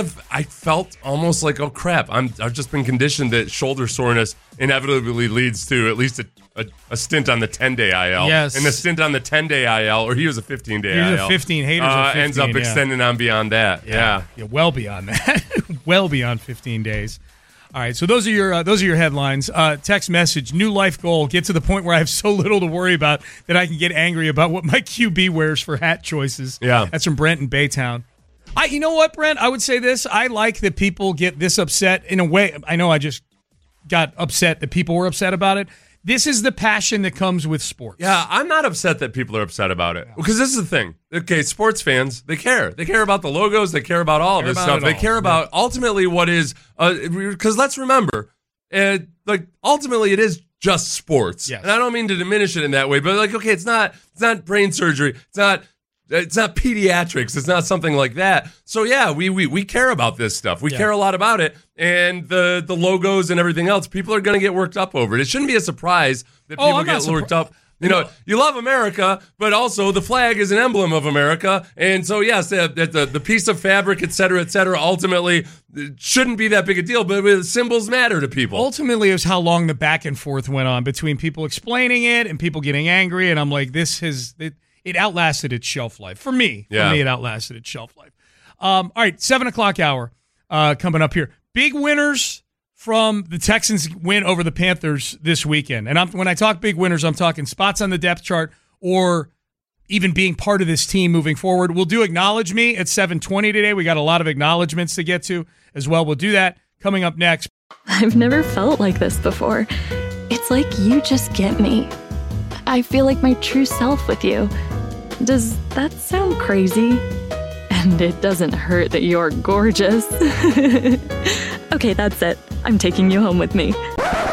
felt almost like, oh crap, I've just been conditioned that shoulder soreness inevitably leads to at least a stint on the 10-day IL. Yes. And the stint on the 10-day IL, or he was a 15-day IL. He was a 15. Hader's a 15, ends up extending on beyond that. Yeah, well beyond that. Well beyond 15 days. All right, so those are your headlines. Text message, new life goal, get to the point where I have so little to worry about that I can get angry about what my QB wears for hat choices. Yeah. That's from Brent in Baytown. You know what, Brent? I would say this. I like that people get this upset in a way. I know I just got upset that people were upset about it. This is the passion that comes with sports. Yeah, I'm not upset that people are upset about it. Because this is the thing. Okay, sports fans, they care. They care about the logos. They care about all of this stuff. They care about ultimately what is, because let's remember, like ultimately it is just sports. Yes. And I don't mean to diminish it in that way, but like, okay, it's not brain surgery. It's not pediatrics. It's not something like that. So yeah, we care about this stuff. We care a lot about it. And the logos and everything else, people are going to get worked up over it. It shouldn't be a surprise that people get worked up. You know, you love America, but also the flag is an emblem of America. And so, yes, the piece of fabric, et cetera, ultimately it shouldn't be that big a deal, but symbols matter to people. Ultimately, it was how long the back and forth went on between people explaining it and people getting angry. And I'm like, it outlasted its shelf life. For me, it outlasted its shelf life. All right, 7 o'clock hour coming up here. Big winners from the Texans' win over the Panthers this weekend. And when I talk big winners, I'm talking spots on the depth chart or even being part of this team moving forward. We'll do Acknowledge Me at 7:20 today. We got a lot of acknowledgments to get to as well. We'll do that coming up next. I've never felt like this before. It's like you just get me. I feel like my true self with you. Does that sound crazy? And it doesn't hurt that you're gorgeous. Okay, that's it. I'm taking you home with me.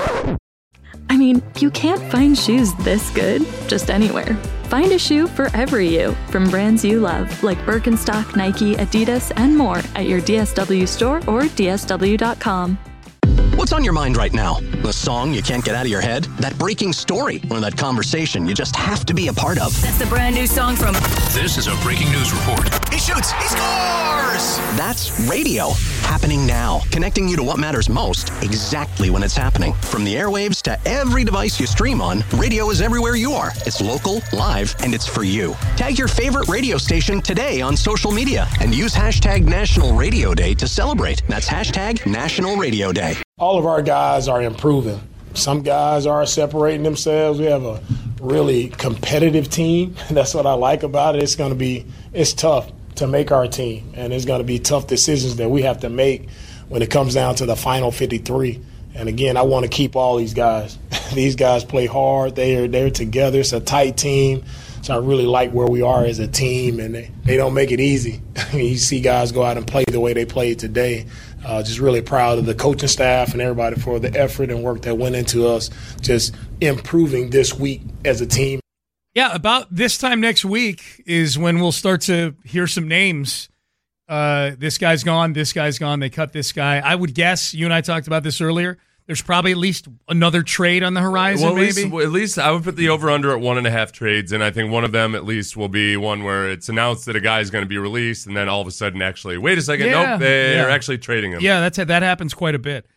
I mean, you can't find shoes this good just anywhere. Find a shoe for every you from brands you love, like Birkenstock, Nike, Adidas, and more at your DSW store or DSW.com. What's on your mind right now? The song you can't get out of your head? That breaking story? Or that conversation you just have to be a part of? That's the brand new song from... This is a breaking news report. He shoots! He scores! That's radio. Happening now. Connecting you to what matters most, exactly when it's happening. From the airwaves to every device you stream on, radio is everywhere you are. It's local, live, and it's for you. Tag your favorite radio station today on social media and use hashtag National Radio Day to celebrate. That's hashtag National Radio Day. All of our guys are improving. Some guys are separating themselves. We have a really competitive team. That's what I like about it. It's tough to make our team, and it's going to be tough decisions that we have to make when it comes down to the final 53. And again, I want to keep all these guys. These guys play hard. They're together. It's a tight team. So I really like where we are as a team, and they don't make it easy. You see guys go out and play the way they played today. Just really proud of the coaching staff and everybody for the effort and work that went into us just improving this week as a team. Yeah, about this time next week is when we'll start to hear some names. This guy's gone, they cut this guy. I would guess, you and I talked about this earlier, there's probably at least another trade on the horizon, maybe? At least I would put the over-under at 1.5 trades, and I think one of them at least will be one where it's announced that a guy is going to be released, and then all of a sudden actually, wait a second, nope, they're actually trading him. Yeah, that happens quite a bit.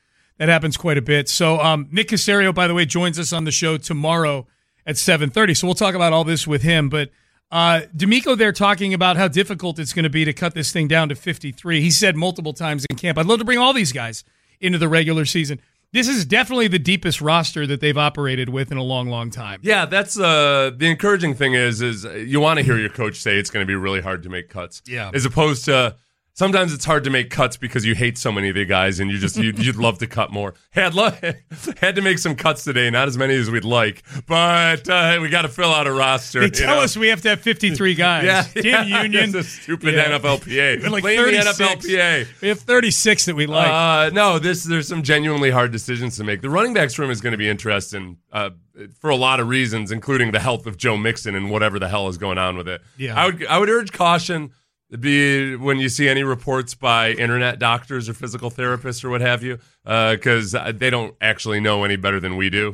So Nick Caserio, by the way, joins us on the show tomorrow at 7:30, so we'll talk about all this with him. But D'Amico there talking about how difficult it's going to be to cut this thing down to 53. He said multiple times in camp, I'd love to bring all these guys into the regular season. This is definitely the deepest roster that they've operated with in a long, long time. Yeah, that's the encouraging thing is you want to hear your coach say it's going to be really hard to make cuts. Yeah. As opposed to sometimes it's hard to make cuts because you hate so many of the guys and you'd love to cut more. Had to make some cuts today, not as many as we'd like, but we got to fill out a roster. They tell us we have to have 53 guys. Damn union. It's a stupid NFLPA. Like blame 36. the NFLPA. We have 36 that we like. No, there's some genuinely hard decisions to make. The running backs room is going to be interesting for a lot of reasons, including the health of Joe Mixon and whatever the hell is going on with it. Yeah. I would urge caution. Be when you see any reports by internet doctors or physical therapists or what have you, because they don't actually know any better than we do.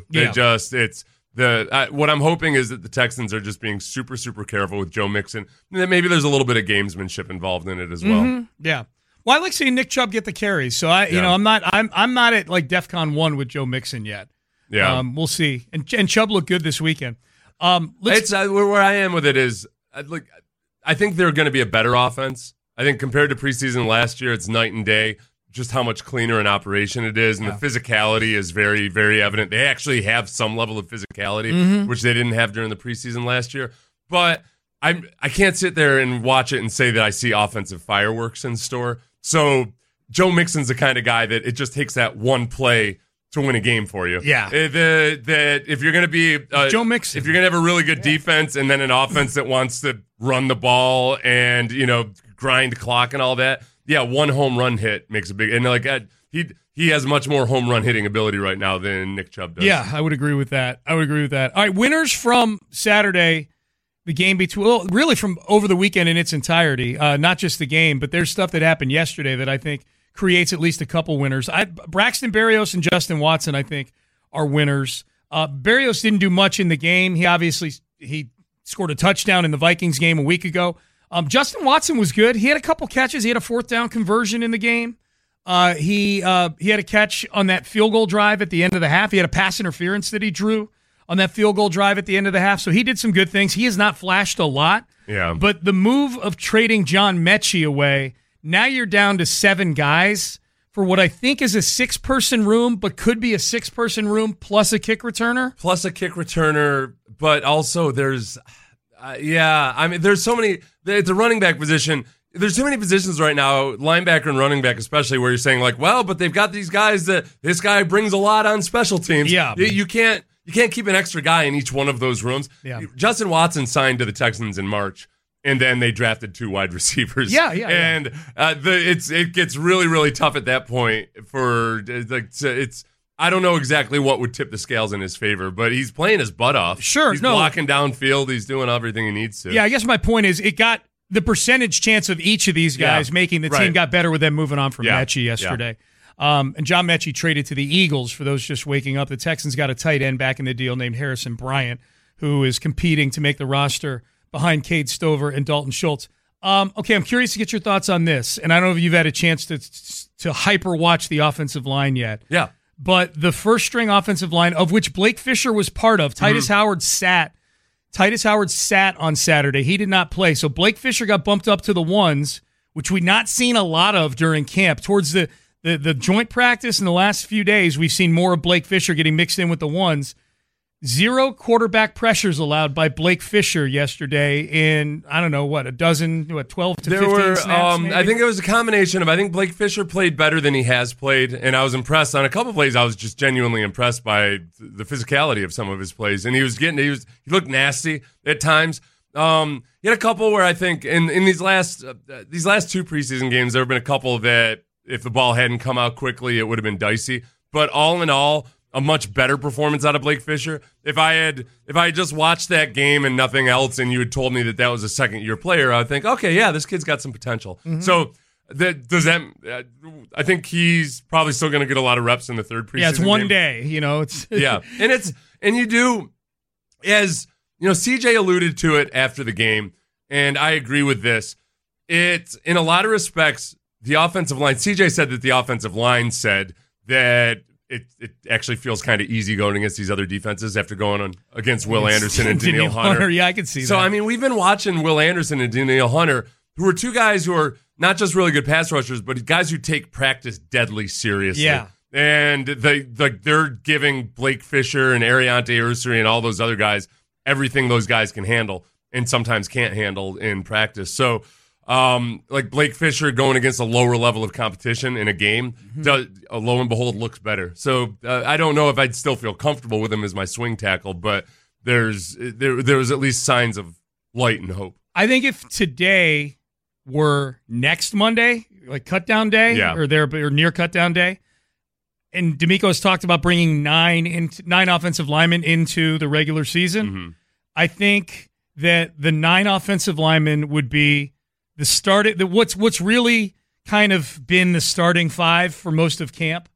What I'm hoping is that the Texans are just being super, super careful with Joe Mixon, and that maybe there's a little bit of gamesmanship involved in it as well. Mm-hmm. Yeah. Well, I like seeing Nick Chubb get the carries, so I'm not at like DEFCON 1 with Joe Mixon yet. Yeah, we'll see. And Chubb looked good this weekend. It's where I am with it is I think they're going to be a better offense. I think compared to preseason last year, it's night and day, just how much cleaner an operation it is. And the physicality is very, very evident. They actually have some level of physicality, which they didn't have during the preseason last year. But I can't sit there and watch it and say that I see offensive fireworks in store. So Joe Mixon's the kind of guy that it just takes that one play to win a game for you. Yeah. That if you're going to be Joe Mixon, if you're going to have a really good defense and then an offense that wants to run the ball and grind clock and all that, one home run hit makes a big. And he has much more home run hitting ability right now than Nick Chubb does. Yeah, I would agree with that. All right, winners from Saturday, the game really from over the weekend in its entirety, not just the game, but there's stuff that happened yesterday that I think creates at least a couple winners. Braxton Berrios and Justin Watson, I think, are winners. Berrios didn't do much in the game. He scored a touchdown in the Vikings game a week ago. Justin Watson was good. He had a couple catches. He had a 4th down conversion in the game. He had a catch on that field goal drive at the end of the half. He had a pass interference that he drew on that field goal drive at the end of the half. So he did some good things. He has not flashed a lot. Yeah. But the move of trading John Mechie away, now you're down to 7 guys for what I think is a 6-person room, but could be a 6-person room plus a kick returner. But also there's, there's so many. It's a running back position. There's too many positions right now, linebacker and running back especially, where you're saying like, well, but they've got these guys that this guy brings a lot on special teams. Yeah, you can't keep an extra guy in each one of those rooms. Yeah. Justin Watson signed to the Texans in March, and then they drafted 2 wide receivers. And it gets really, really tough at that point for it's. I don't know exactly what would tip the scales in his favor, but he's playing his butt off. Sure, he's blocking downfield. He's doing everything he needs to. Yeah, I guess my point is it got the percentage chance of each of these guys making the team got better with them moving on from Mechie yesterday. And John Mechie traded to the Eagles. For those just waking up, the Texans got a tight end back in the deal named Harrison Bryant, who is competing to make the roster behind Cade Stover and Dalton Schultz. Okay, I'm curious to get your thoughts on this, and I don't know if you've had a chance to hyper watch the offensive line yet. Yeah. But the first string offensive line, of which Blake Fisher was part of, Titus Howard sat on Saturday. He did not play. So Blake Fisher got bumped up to the ones, which we've not seen a lot of during camp. Towards the joint practice in the last few days, we've seen more of Blake Fisher getting mixed in with the ones. 0 quarterback pressures allowed by Blake Fisher yesterday in, 12 to 15 snaps, I think it was a combination of, I think Blake Fisher played better than he has played, and I was impressed on a couple plays. I was just genuinely impressed by the physicality of some of his plays, and he looked nasty at times. He had a couple where I think in these last 2 preseason games, there have been a couple that if the ball hadn't come out quickly, it would have been dicey. But all in all, a much better performance out of Blake Fisher. If I had just watched that game and nothing else, and you had told me that was a second-year player, I would think, okay, yeah, this kid's got some potential. Mm-hmm. So I think he's probably still going to get a lot of reps in the third preseason. Yeah, it's one game. day, It's yeah, and you do, as CJ alluded to it after the game, and I agree with this. It's in a lot of respects the offensive line. CJ said that the offensive line said that. It actually feels kind of easy going against these other defenses after going on against Will Anderson and Danielle Hunter. Yeah, I can see that. So, we've been watching Will Anderson and Danielle Hunter, who are 2 guys who are not just really good pass rushers, but guys who take practice deadly seriously. Yeah. And they're giving Blake Fisher and Ariante Ursary and all those other guys everything those guys can handle and sometimes can't handle in practice. So, like Blake Fisher going against a lower level of competition in a game, lo and behold, looks better. So I don't know if I'd still feel comfortable with him as my swing tackle, but there was at least signs of light and hope. I think if today were next Monday, like cutdown day, or near cutdown day, and DeMeco's talked about bringing 9 offensive linemen into the regular season, I think that the 9 offensive linemen would be what's really kind of been the starting 5 for most of camp,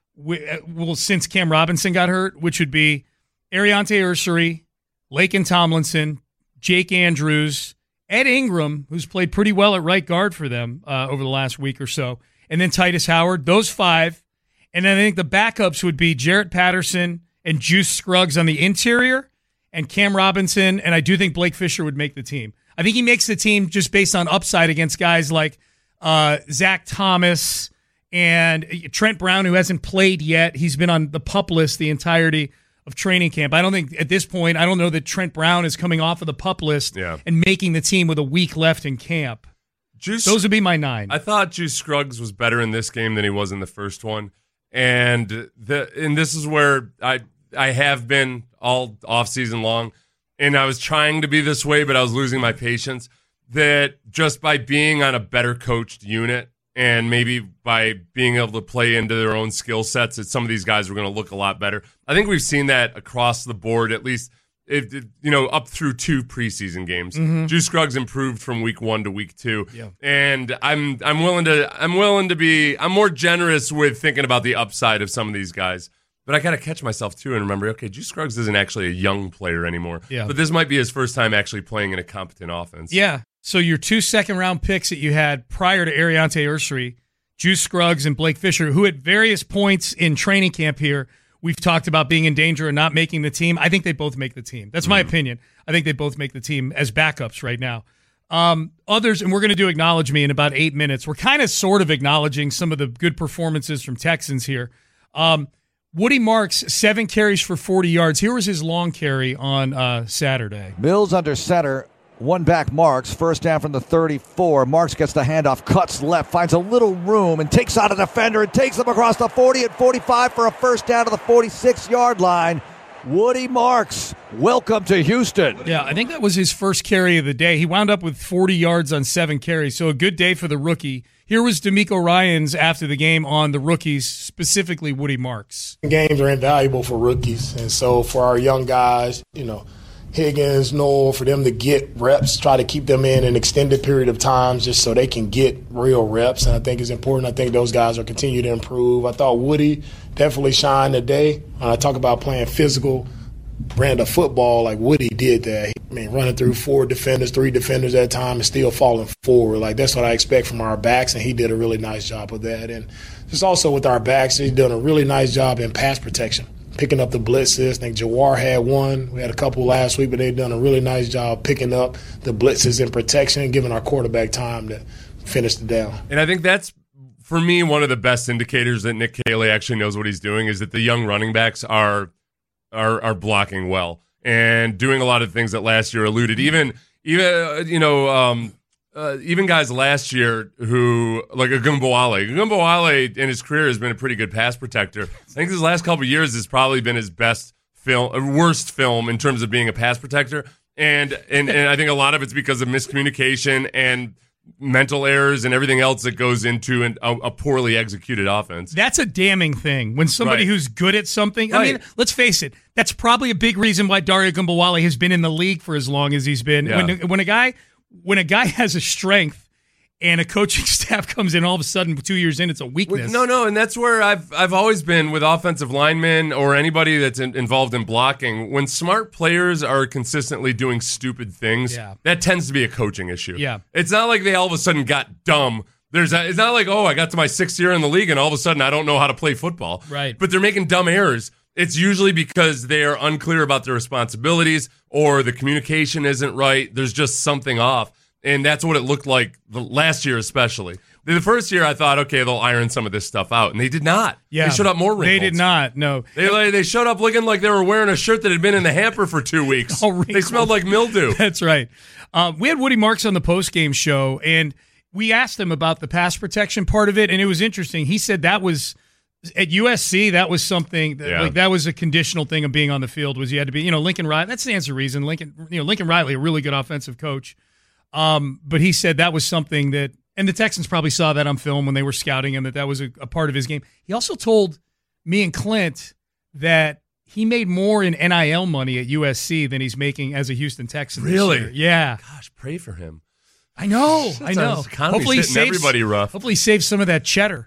since Cam Robinson got hurt, which would be Ariante Ursary, Laken Tomlinson, Jake Andrews, Ed Ingram, who's played pretty well at right guard for them over the last week or so, and then Titus Howard. Those 5, and then I think the backups would be Jarrett Patterson and Juice Scruggs on the interior, and Cam Robinson, and I do think Blake Fisher would make the team. I think he makes the team just based on upside against guys like Zach Thomas and Trent Brown, who hasn't played yet. He's been on the PUP list the entirety of training camp. I don't think at this point, I don't know that Trent Brown is coming off of the PUP list and making the team with a week left in camp. Those would be my 9. I thought Juice Scruggs was better in this game than he was in the first one. And this is where I have been all offseason long. And I was trying to be this way, but I was losing my patience, that just by being on a better coached unit and maybe by being able to play into their own skill sets, that some of these guys are going to look a lot better. I think we've seen that across the board, at least up through 2 preseason games. Mm-hmm. Juice Scruggs improved from week 1 to week 2, and I'm more generous with thinking about the upside of some of these guys. But I got to catch myself, too, and remember, okay, Juice Scruggs isn't actually a young player anymore. Yeah. But this might be his first time actually playing in a competent offense. Yeah. So your 2 second-round picks that you had prior to Ariante Ursary, Juice Scruggs and Blake Fisher, who at various points in training camp here, we've talked about being in danger and not making the team. I think they both make the team. That's my opinion. I think they both make the team as backups right now. Others, and we're going to do Acknowledge Me in about 8 minutes. We're kind of sort of acknowledging some of the good performances from Texans here. Woody Marks, 7 carries for 40 yards. Here was his long carry on Saturday. Mills under center. One back Marks. First down from the 34. Marks gets the handoff, cuts left, finds a little room, and takes out a defender and takes him across the 40 and 45 for a first down to the 46-yard line. Woody Marks, welcome to Houston. Yeah, I think that was his first carry of the day. He wound up with 40 yards on 7 carries, so a good day for the rookie. Here was D'Amico Ryans after the game on the rookies, specifically Woody Marks. Games are invaluable for rookies, and so for our young guys, Higgins, Noel, for them to get reps, try to keep them in an extended period of time just so they can get real reps. And I think it's important. I think those guys will continue to improve. I thought Woody definitely shined today. When I talk about playing physical brand of football, like Woody did that. Running through 4 defenders, 3 defenders at a time and still falling forward. Like, that's what I expect from our backs, and he did a really nice job of that. And just also with our backs, he's done a really nice job in pass protection, picking up the blitzes. I think Jawar had one. We had a couple last week, but they've done a really nice job picking up the blitzes in protection and giving our quarterback time to finish the down. And I think that's, for me, one of the best indicators that Nick Caley actually knows what he's doing is that the young running backs are blocking well and doing a lot of things that last year eluded. Even guys last year who, like Agumbawale in his career has been a pretty good pass protector. I think his last couple of years has probably been his worst film in terms of being a pass protector. And I think a lot of it's because of miscommunication and mental errors and everything else that goes into a poorly executed offense. That's a damning thing. When somebody who's good at something, I mean, let's face it, that's probably a big reason why Dario Agumbawale has been in the league for as long as he's been. Yeah. When a guy has a strength and a coaching staff comes in, all of a sudden 2 years in, it's a weakness. No, and that's where I've always been with offensive linemen or anybody that's involved in blocking. When smart players are consistently doing stupid things, that tends to be a coaching issue. Yeah. It's not like they all of a sudden got dumb. It's not like, I got to my 6th year in the league and all of a sudden I don't know how to play football. Right. But they're making dumb errors. It's usually because they are unclear about their responsibilities or the communication isn't right. There's just something off. And that's what it looked like last year especially. The first year I thought, okay, they'll iron some of this stuff out. And they did not. Yeah. They showed up more wrinkles. They did not, no. They showed up looking like they were wearing a shirt that had been in the hamper for 2 weeks. They smelled like mildew. That's right. We had Woody Marks on the postgame show, and we asked him about the pass protection part of it, and it was interesting. He said that was – at USC, that was something that was a conditional thing of being on the field was you had to be, Lincoln Riley. That's the answer reason. Lincoln Riley, a really good offensive coach. But he said that was something that, and the Texans probably saw that on film when they were scouting him, that was a part of his game. He also told me and Clint that he made more in NIL money at USC than he's making as a Houston Texan. Really? This year. Yeah. Gosh, pray for him. I know. Hopefully he saves everybody rough. Hopefully he saves some of that cheddar.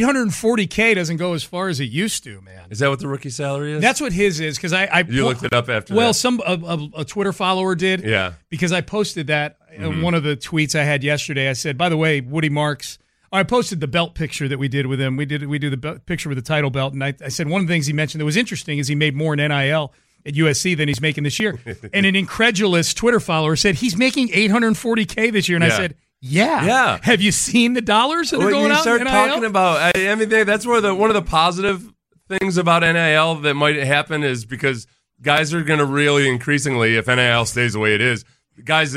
$840K doesn't go as far as it used to, man. Is that what the rookie salary is? That's what his is, because you looked it up after. Well, that. a Twitter follower did. Yeah. Because I posted that in one of the tweets I had yesterday. I said, by the way, Woody Marks. I posted the belt picture that we did with him. We do the picture with the title belt, and I said one of the things he mentioned that was interesting is he made more in NIL at USC than he's making this year. And an incredulous Twitter follower said he's making $840K this year, and I said. Yeah. Have you seen the dollars that are going out? You start talking about. I mean, that's where one of the positive things about NIL that might happen is because guys are going to really increasingly, if NIL stays the way it is, guys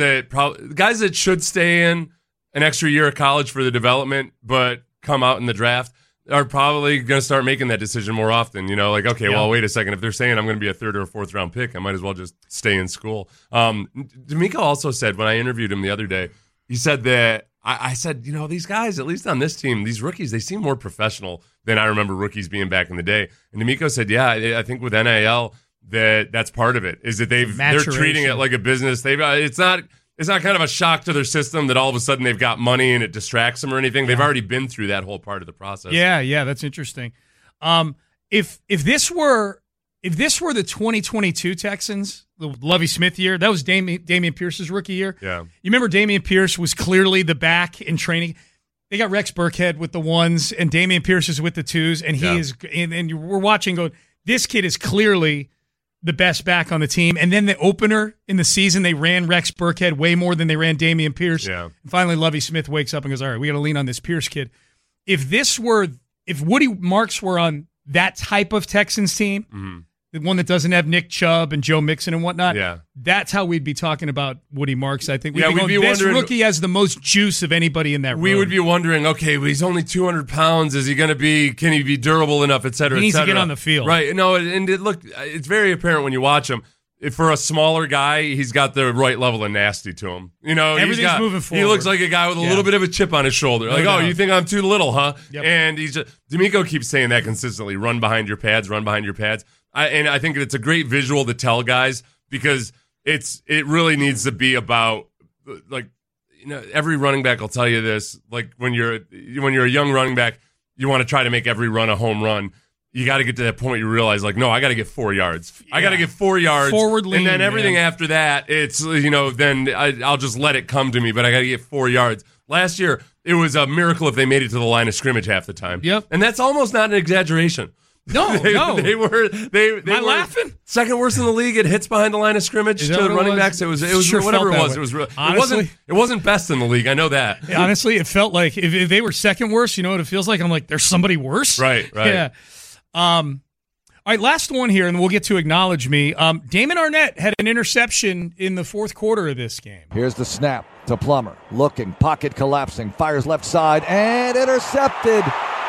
that should stay in an extra year of college for the development, but come out in the draft are probably going to start making that decision more often. Well, wait a second. If they're saying I'm going to be a 3rd or 4th round pick, I might as well just stay in school. D'Amico also said when I interviewed him the other day. He said that I said, these guys, at least on this team, these rookies, they seem more professional than I remember rookies being back in the day. And D'Amico said, yeah, I think with NIL that's part of it, is that they're treating it like a business. It's not kind of a shock to their system that all of a sudden they've got money and it distracts them or anything. They've already been through that whole part of the process. Yeah, that's interesting. If this were the 2022 Texans, the Lovie Smith year, that was Dameon Pierce's rookie year. Yeah. You remember Dameon Pierce was clearly the back in training. They got Rex Burkhead with the ones and Dameon Pierce is with the twos, and and we're watching going, this kid is clearly the best back on the team. And then the opener in the season, they ran Rex Burkhead way more than they ran Dameon Pierce. Yeah. And finally, Lovie Smith wakes up and goes, all right, we got to lean on this Pierce kid. If Woody Marks were on that type of Texans team, the one that doesn't have Nick Chubb and Joe Mixon and whatnot, that's how we'd be talking about Woody Marks, I think. We'd be this rookie has the most juice of anybody in that room. We would be wondering, okay, well, he's only 200 pounds. Is he going to be, can he be durable enough, et cetera, He needs et cetera. to get on the field. Right. No, and it's very apparent when you watch him. For a smaller guy, he's got the right level of nasty to him. Everything's moving forward. He looks like a guy with a little bit of a chip on his shoulder. No doubt. You think I'm too little, huh? Yep. And D'Amico keeps saying that consistently. Run behind your pads, run behind your pads. And I think it's a great visual to tell guys, because it really needs to be about, every running back will tell you this. Like when you're a young running back, you want to try to make every run a home run. You got to get to that point you realize, I got to get 4 yards. I got to get 4 yards. Forward lean, and then everything after that, it's, then I'll just let it come to me, but I got to get 4 yards. Last year, it was a miracle if they made it to the line of scrimmage half the time. Yep. And that's almost not an exaggeration. No, They were laughing? Second worst in the league at hits behind the line of scrimmage to running backs. It was Sure whatever it felt was. that It was way. honestly, it wasn't best in the league. I know that. Honestly, it felt like if they were second worst, you know what it feels like? I'm like, there's somebody worse? Right. Yeah. All right, last one here, and we'll get to Acknowledge Me. Damon Arnett had an interception in the fourth quarter of this game. Here's the snap to Plummer. Looking, pocket collapsing, fires left side, and intercepted.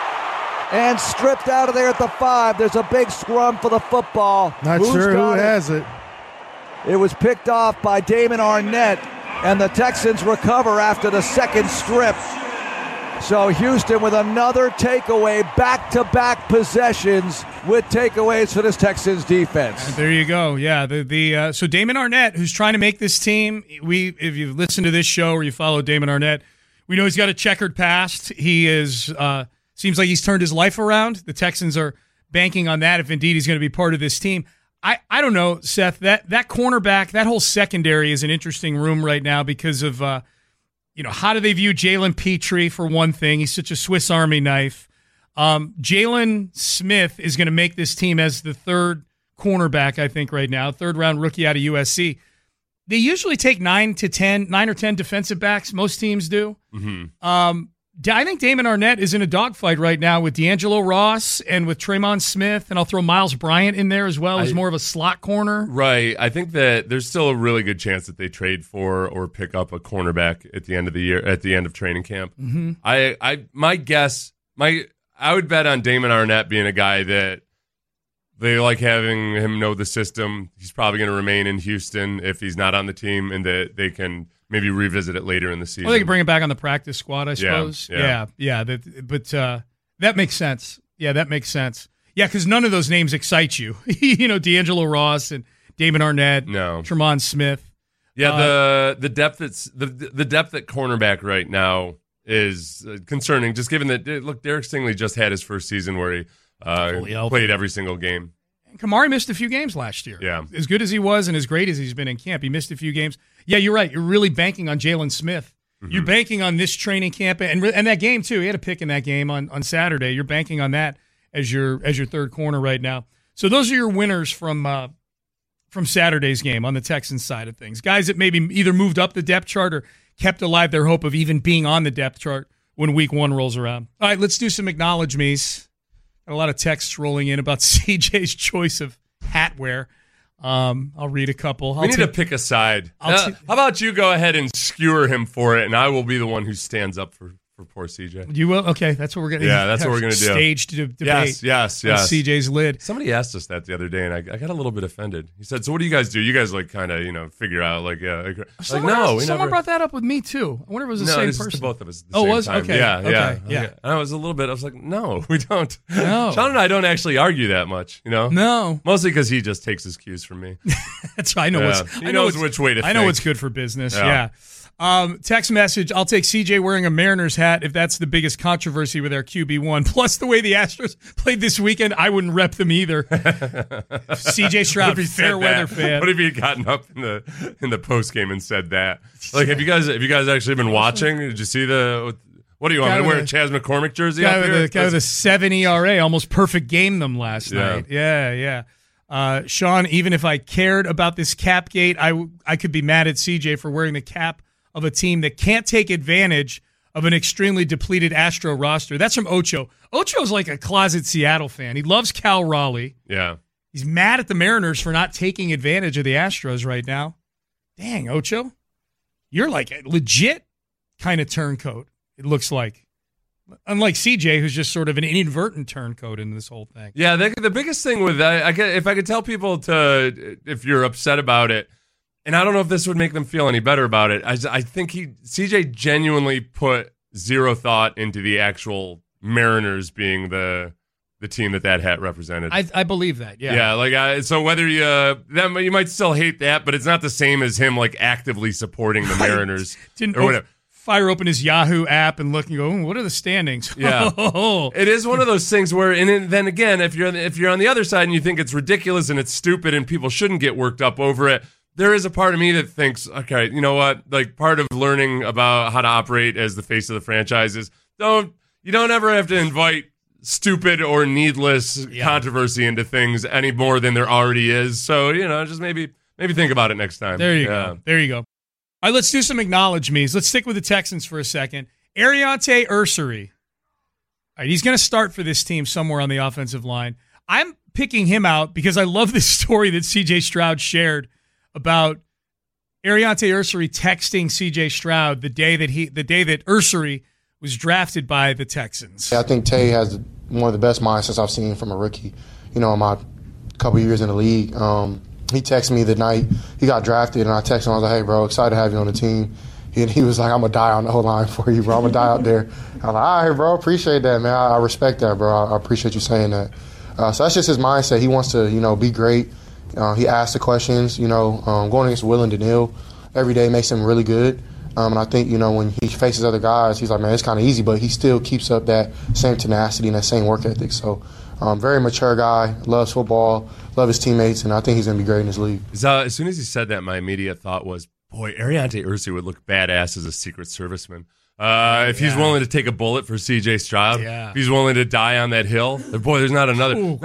And stripped out of there at the 5. There's a big scrum for the football. Not sure who has it. It was picked off by Damon Arnett, and the Texans recover after the second strip. So Houston with another takeaway, back-to-back possessions with takeaways for this Texans defense. There you go. Yeah, so Damon Arnett, who's trying to make this team, if you listen to this show or you follow Damon Arnett, we know he's got a checkered past. He is seems like he's turned his life around. The Texans are banking on that if indeed he's going to be part of this team. I don't know, Seth, that cornerback, that whole secondary is an interesting room right now because of how do they view Jalen Petrie for one thing? He's such a Swiss Army knife. Jalen Smith is going to make this team as the third cornerback, I think, right now, third-round rookie out of USC. They usually take 9 or 10 defensive backs. Most teams do. Mm-hmm. I think Damon Arnett is in a dogfight right now with D'Angelo Ross and with Tremon Smith, and I'll throw Miles Bryant in there as well as more of a slot corner. Right. I think that there's still a really good chance that they trade for or pick up a cornerback at the end of the year, at the end of training camp. Mm-hmm. I would bet on Damon Arnett being a guy that they like having him know the system. He's probably going to remain in Houston if he's not on the team, and that they can maybe revisit it later in the season. Well, they can bring him back on the practice squad, I suppose. Yeah. But that makes sense. Yeah, that makes sense. Yeah, because none of those names excite you. D'Angelo Ross and Damon Arnett, Tremon Smith. Yeah, the depth the depth at cornerback right now is concerning. Just given that, look, Derek Stingley just had his first season where he played every single game. Kamari missed a few games last year. Yeah. As good as he was and as great as he's been in camp, he missed a few games. Yeah, you're right. You're really banking on Jalen Smith. Mm-hmm. You're banking on this training camp and that game too. He had a pick in that game on Saturday. You're banking on that as your third corner right now. So those are your winners from Saturday's game on the Texans side of things. Guys that maybe either moved up the depth chart or kept alive their hope of even being on the depth chart when week 1 rolls around. All right, let's do some acknowledge me's. Got a lot of texts rolling in about CJ's choice of hat wear. I'll read a couple. We need to pick a side. How about you go ahead and skewer him for it, and I will be the one who stands up for poor CJ. You will? Okay, that's what we're going to do. Yeah, that's what we're going to do. Staged debate. Yes. CJ's lid. Somebody asked us that the other day, and I got a little bit offended. He said, so what do you guys do? You guys, like, kind of, figure out, like, no. Someone brought that up with me, too. I wonder if it was the same person. No, both of us at the same same was? time. Okay. Yeah. And I was like, no, we don't. No. Sean and I don't actually argue that much, No. Mostly because he just takes his cues from me. That's right. He knows which way to think. I know what's good for business. Yeah. Text message, I'll take CJ wearing a Mariners hat if that's the biggest controversy with our QB1. Plus, the way the Astros played this weekend, I wouldn't rep them either. CJ Stroud, fair weather fan. What if he had gotten up in the post game and said that? Like, have you guys actually been watching? Did you see what do you want me to wear? A Chaz McCormick jersey up here? The guy with a 7 ERA, almost perfect game them last night. Yeah. Sean, even if I cared about this cap gate, I could be mad at CJ for wearing the cap of a team that can't take advantage of an extremely depleted Astro roster. That's from Ocho. Ocho's like a closet Seattle fan. He loves Cal Raleigh. Yeah. He's mad at the Mariners for not taking advantage of the Astros right now. Dang, Ocho. You're like a legit kind of turncoat, it looks like. Unlike CJ, who's just sort of an inadvertent turncoat in this whole thing. Yeah, the biggest thing with that, if I could tell people if you're upset about it, and I don't know if this would make them feel any better about it, I think CJ genuinely put zero thought into the actual Mariners being the team that hat represented. I believe that, yeah. Yeah, like, so whether you might still hate that, but it's not the same as him, like, actively supporting the Mariners. Or whatever. Fire open his Yahoo app and look and go, what are the standings? Yeah. It is one of those things where, then again, if you're on the other side and you think it's ridiculous and it's stupid and people shouldn't get worked up over it, there is a part of me that thinks, okay, you know what? Like, part of learning about how to operate as the face of the franchise is you don't ever have to invite stupid or needless controversy into things any more than there already is. So, just maybe think about it next time. There you go. There you go. All right, let's do some acknowledge me's. Let's stick with the Texans for a second. Ariante Ursary. All right, he's going to start for this team somewhere on the offensive line. I'm picking him out because I love this story that CJ Stroud shared about Ariante Ursary texting CJ Stroud the day that Ursary was drafted by the Texans. I think Tay has one of the best mindsets I've seen from a rookie, in my couple years in the league. He texted me the night he got drafted, and I texted him. I was like, hey, bro, excited to have you on the team. And he was like, I'm going to die on the whole line for you, bro. I'm going to die out there. I was like, all right, bro, appreciate that, man. I respect that, bro. I appreciate you saying that. So that's just his mindset. He wants to, be great. He asks the questions, going against Will and Daniil every day makes him really good. And I think, when he faces other guys, he's like, man, it's kind of easy, but he still keeps up that same tenacity and that same work ethic. So very mature guy, loves football, loves his teammates, and I think he's going to be great in this league. As soon as he said that, my immediate thought was, boy, Ariante Ursary would look badass as a Secret Serviceman. If he's willing to take a bullet for CJ Stroud, if he's willing to die on that hill, boy, there's not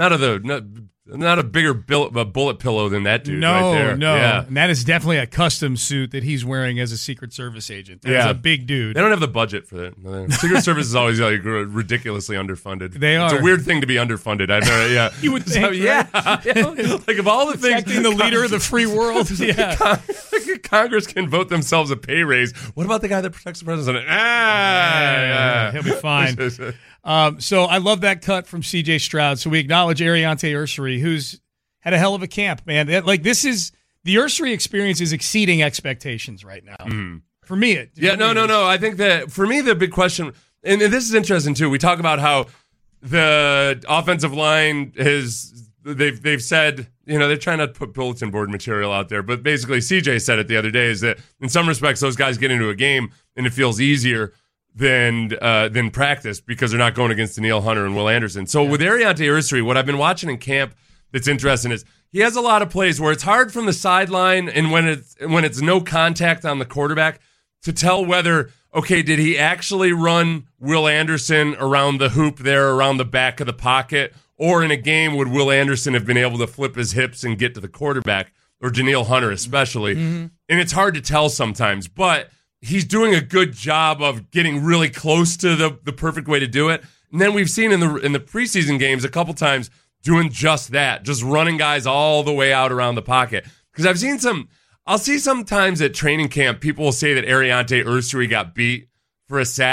a bigger bullet pillow than that dude right there. No. Yeah. And that is definitely a custom suit that he's wearing as a Secret Service agent. That's a big dude. They don't have the budget for that. Secret Service is always like ridiculously underfunded. They are. It's a weird thing to be underfunded. Yeah. You would think, Like, of all the things. Protecting the leader of the free world. Yeah. Congress can vote themselves a pay raise. What about the guy that protects the president? He'll be fine. So I love that cut from CJ Stroud. So we acknowledge Ariante Ursary, who's had a hell of a camp, man. The Ursary experience is exceeding expectations right now. For me, I think that for me, the big question, and this is interesting too. We talk about how the offensive line they've said, they're trying to put bulletin board material out there, but basically CJ said it the other day is that in some respects, those guys get into a game and it feels easier than practice because they're not going against Daniil Hunter and Will Anderson. So with Ariante Ursary, what I've been watching in camp that's interesting is he has a lot of plays where it's hard from the sideline and when it's no contact on the quarterback to tell whether, okay, did he actually run Will Anderson around the hoop there, around the back of the pocket, or in a game would Will Anderson have been able to flip his hips and get to the quarterback, or Daniil Hunter especially. And it's hard to tell sometimes, but he's doing a good job of getting really close to the perfect way to do it. And then we've seen in the preseason games a couple times doing just that, just running guys all the way out around the pocket. Because I'll see sometimes at training camp, people will say that Ariante Ursary got beat for a sack.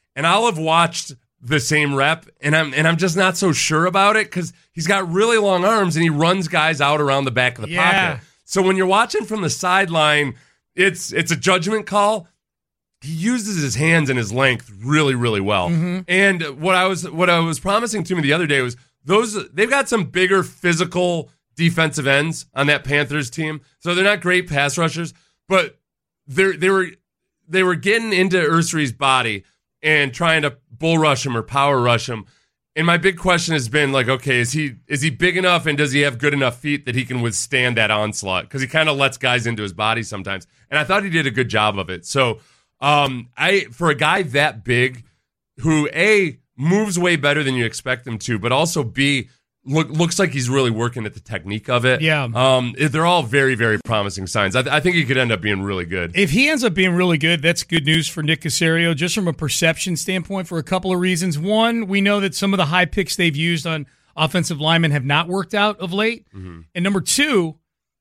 and I'll have watched the same rep, and I'm just not so sure about it because he's got really long arms and he runs guys out around the back of the pocket. So when you're watching from the sideline, it's a judgment call. He uses his hands and his length really, really well. Mm-hmm. And what I was promising to me the other day was they've got some bigger physical defensive ends on that Panthers team. So they're not great pass rushers, but they were getting into Ursay's body and trying to bull rush him or power rush him. And my big question has been like, okay, is he big enough and does he have good enough feet that he can withstand that onslaught? Because he kind of lets guys into his body sometimes. And I thought he did a good job of it. So for a guy that big who A, moves way better than you expect him to, but also B, looks like he's really working at the technique of it. Yeah. They're all very, very promising signs. I think he could end up being really good. If he ends up being really good, that's good news for Nick Caserio, just from a perception standpoint for a couple of reasons. One, we know that some of the high picks they've used on offensive linemen have not worked out of late. Mm-hmm. And number two,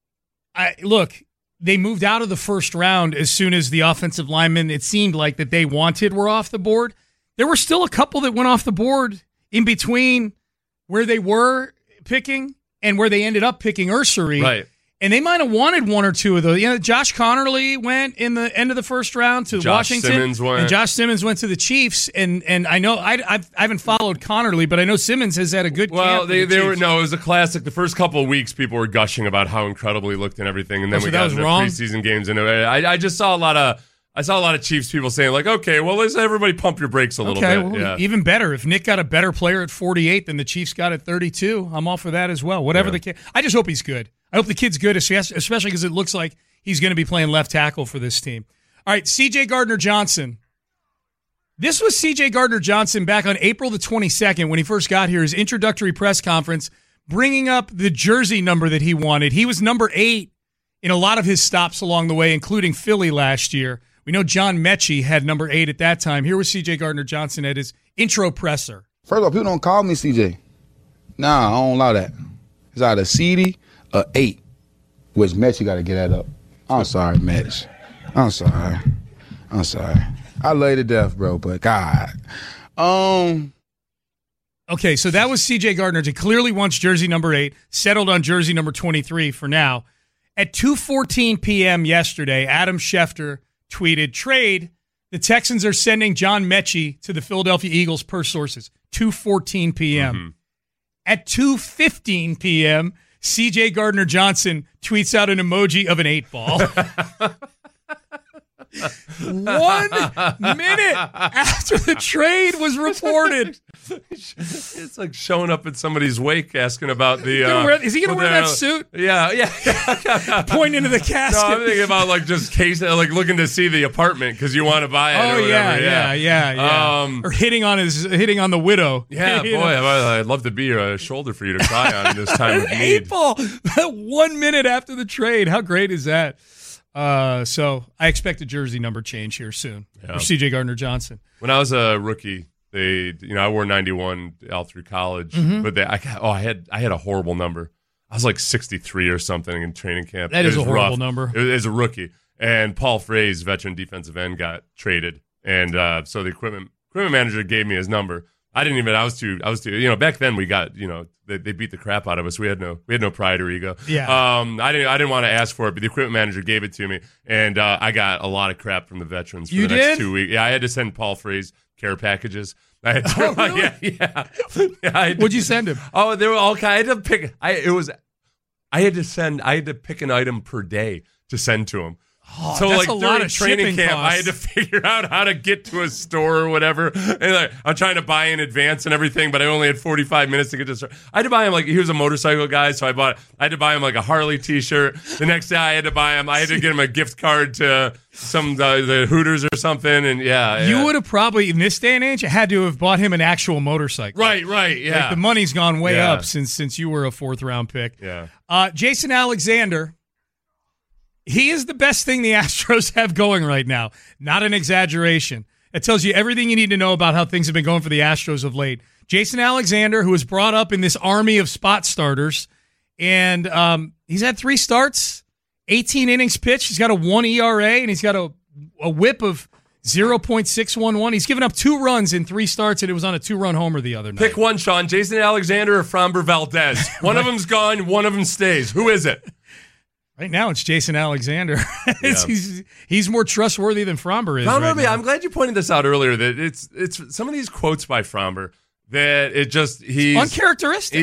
they moved out of the first round as soon as the offensive linemen it seemed like that they wanted were off the board. There were still a couple that went off the board in between where they were picking and where they ended up picking Ursay. Right. And they might have wanted one or two of those. Josh Connerly went in the end of the first round to Washington. Simmons went. And Josh Simmons went to the Chiefs. And I know I haven't followed Connerly, but I know Simmons has had a good camp. It was a classic. The first couple of weeks, people were gushing about how incredible he looked and everything, and then we got into preseason games, and I just saw a lot of Chiefs people saying like, okay, well, let's everybody pump your brakes a little bit. Well, even better. If Nick got a better player at 48 than the Chiefs got at 32, I'm all for that as well. Whatever the kid. I just hope he's good. I hope the kid's good, especially because it looks like he's going to be playing left tackle for this team. All right, C.J. Gardner-Johnson. This was C.J. Gardner-Johnson back on April the 22nd when he first got here, his introductory press conference, bringing up the jersey number that he wanted. He was number 8 in a lot of his stops along the way, including Philly last year. We know John Mechie had number 8 at that time. Here was C.J. Gardner-Johnson at his intro presser. First of all, people don't call me C.J. Nah, I don't allow that. It's either CD or 8, which Mechie got to get that up. I'm sorry, Mech. I'm sorry. I love you to death, bro, but God. Okay, so that was C.J. Gardner. He clearly wants jersey number 8, settled on jersey number 23 for now. At 2:14 p.m. yesterday, Adam Schefter tweeted, trade, the Texans are sending John Mechie to the Philadelphia Eagles per sources. 2:14 p.m. Mm-hmm. At 2:15 p.m., C.J. Gardner-Johnson tweets out an emoji of an 8-ball. 1 minute after the trade was reported. It's like showing up at somebody's wake asking about the... is he going to wear that suit? Yeah. Pointing into the casket. No, I'm thinking about like looking to see the apartment because you want to buy it or whatever. Yeah. Or hitting on the widow. Yeah, boy, I'd love to be a shoulder for you to cry on this time of need. 8-ball 1 minute after the trade. How great is that? So I expect a jersey number change here soon for C.J. Gardner-Johnson. When I was a rookie, I wore 91 all through college, but I had a horrible number. I was like 63 or something in training camp. That is a horrible number. As a rookie, and Paul Frey's veteran defensive end got traded, and so the equipment manager gave me his number. I didn't even. I was too. Back then we got. They beat the crap out of us. We had no pride or ego. Yeah. I didn't want to ask for it, but the equipment manager gave it to me, and I got a lot of crap from the veterans for the next 2 weeks. Yeah, I had to send Paul Frey's care packages. I had to, really? Yeah. What'd you send him? Oh, they were all kind. I had to pick. I had to pick an item per day to send to him. Oh, so that's like a lot during of training camp, costs. I had to figure out how to get to a store or whatever. And I'm trying to buy in advance and everything, but I only had 45 minutes to get to the store. I had to buy him he was a motorcycle guy, so I had to buy him a Harley T-shirt. The next day, I had to get him a gift card to some the Hooters or something. And you would have probably in this day and age had to have bought him an actual motorcycle. Right, yeah. Like the money's gone way up since you were a 4th round pick. Yeah. Jason Alexander. He is the best thing the Astros have going right now. Not an exaggeration. It tells you everything you need to know about how things have been going for the Astros of late. Jason Alexander, who was brought up in this army of spot starters, and he's had 3 starts, 18 innings pitched. He's got a 1 ERA, and he's got a whip of 0.611. He's given up 2 runs in 3 starts, and it was on a 2-run homer the other night. Pick one, Sean. Jason Alexander or Framber Valdez. One of them's gone, one of them stays. Who is it? Right now, it's Jason Alexander. He's more trustworthy than Framber is. I'm glad you pointed this out earlier. That it's some of these quotes by Framber that he's uncharacteristic.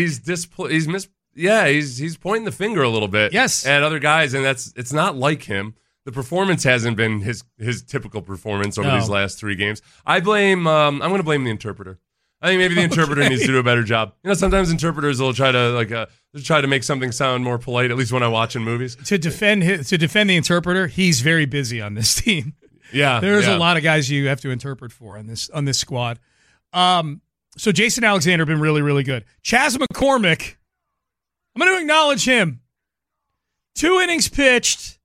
He's pointing the finger a little bit. Yes. At other guys, and it's not like him. The performance hasn't been his typical performance over these last 3 games. I'm going to blame the interpreter. I think maybe the interpreter needs to do a better job. Sometimes interpreters will try to make something sound more polite. At least when I watch in movies. To defend the interpreter, he's very busy on this team. Yeah, there's a lot of guys you have to interpret for on this squad. So Jason Alexander been really, really good. Chas McCormick, I'm going to acknowledge him. 2 innings pitched,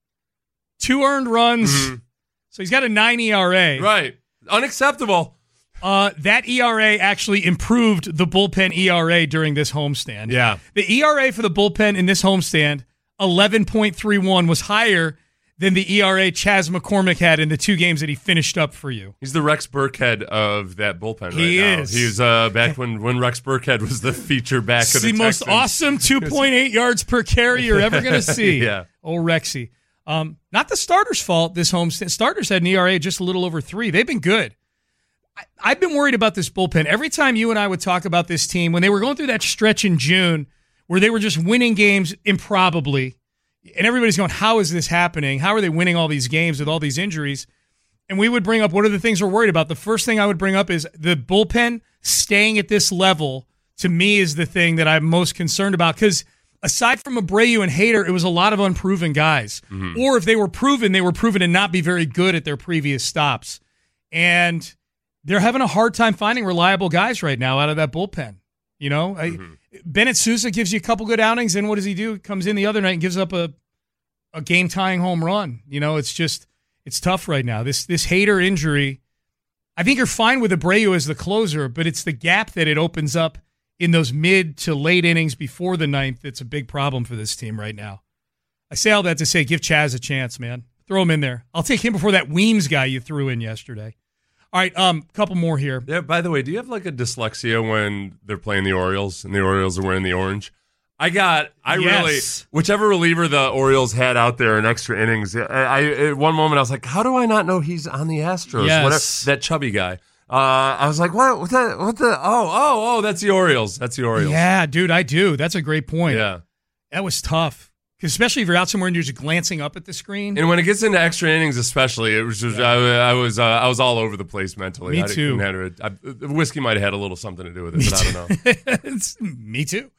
2 earned runs. Mm-hmm. So he's got a 9 ERA. Right, unacceptable. That ERA actually improved the bullpen ERA during this homestand. Yeah. The ERA for the bullpen in this homestand, 11.31, was higher than the ERA Chas McCormick had in the 2 games that he finished up for you. He's the Rex Burkhead of that bullpen right now. He is. He's back when Rex Burkhead was the feature back of the Texans. The most awesome 2.8 yards per carry you're ever going to see. Yeah. Old Rexy. Not the starters' fault this homestand. Starters had an ERA just a little over 3. They've been good. I've been worried about this bullpen. Every time you and I would talk about this team, when they were going through that stretch in June where they were just winning games improbably, and everybody's going, how is this happening? How are they winning all these games with all these injuries? And we would bring up, what are the things we're worried about? The first thing I would bring up is the bullpen staying at this level, to me, is the thing that I'm most concerned about. Because aside from Abreu and Hader, it was a lot of unproven guys. Mm-hmm. Or if they were proven to not be very good at their previous stops. And they're having a hard time finding reliable guys right now out of that bullpen. Bennett Sousa gives you a couple good outings, and what does he do? Comes in the other night and gives up a game-tying home run. It's tough right now. This Hader injury, I think you're fine with Abreu as the closer, but it's the gap that it opens up in those mid to late innings before the 9th that's a big problem for this team right now. I say all that to say, give Chas a chance, man. Throw him in there. I'll take him before that Weems guy you threw in yesterday. All right, couple more here. Yeah, by the way, do you have like a dyslexia when they're playing the Orioles and the Orioles are wearing the orange? Really, whichever reliever the Orioles had out there in extra innings, at one moment I was like, how do I not know he's on the Astros? Yes. That chubby guy. I was like, what that's the Orioles. That's the Orioles. Yeah, dude, I do. That's a great point. Yeah. That was tough. Especially if you're out somewhere and you're just glancing up at the screen. And when it gets into extra innings especially, it was just, I was all over the the place mentally. Me too. The whiskey might have had a little something to do with it, but I don't know. Me too.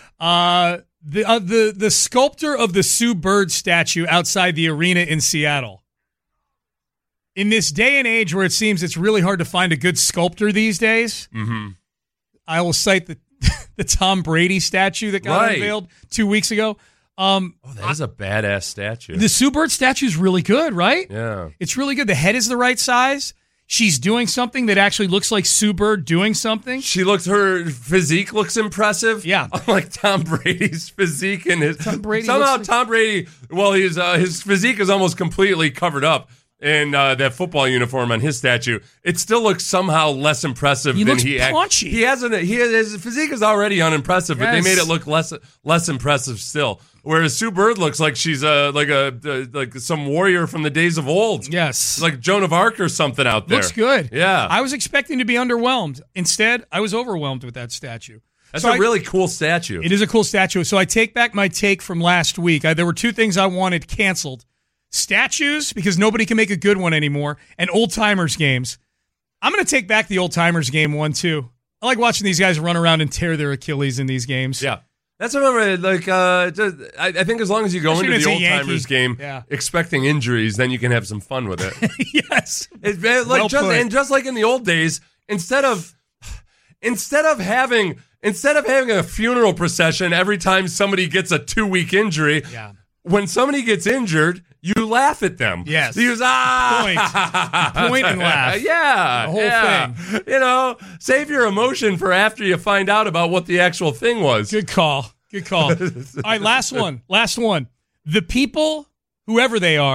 The sculptor of the Sue Bird statue outside the arena in Seattle. In this day and age where it seems it's really hard to find a good sculptor these days, I will cite the Tom Brady statue that got unveiled 2 weeks ago. That is a badass statue. The Sue Bird statue is really good, right? Yeah. It's really good. The head is the right size. She's doing something that actually looks like Sue Bird doing something. Her physique looks impressive. Yeah. Like Tom Brady's physique and his Tom Brady. Tom Brady, his physique is almost completely covered up in that football uniform on his statue. It still looks somehow less impressive than he looks paunchy. His physique is already unimpressive, but they made it look less impressive still. Whereas Sue Bird looks like she's like some warrior from the days of old. Yes. Like Joan of Arc or something out there. Looks good. Yeah. I was expecting to be underwhelmed. Instead, I was overwhelmed with that statue. That's a really cool statue. It is a cool statue. So I take back my take from last week. There were 2 things I wanted canceled. Statues, because nobody can make a good one anymore, and old-timers games. I'm going to take back the old-timers game one, too. I like watching these guys run around and tear their Achilles in these games. Yeah. That's what I think as long as you go into the old-timers game expecting injuries, then you can have some fun with it. Yes. Just like in the old days, instead of having a funeral procession every time somebody gets a 2-week injury, when somebody gets injured, you laugh at them. Yes. You use, Point and laugh. Yeah. The whole thing. Save your emotion for after you find out about what the actual thing was. Good call. All right, last one. The people, whoever they are,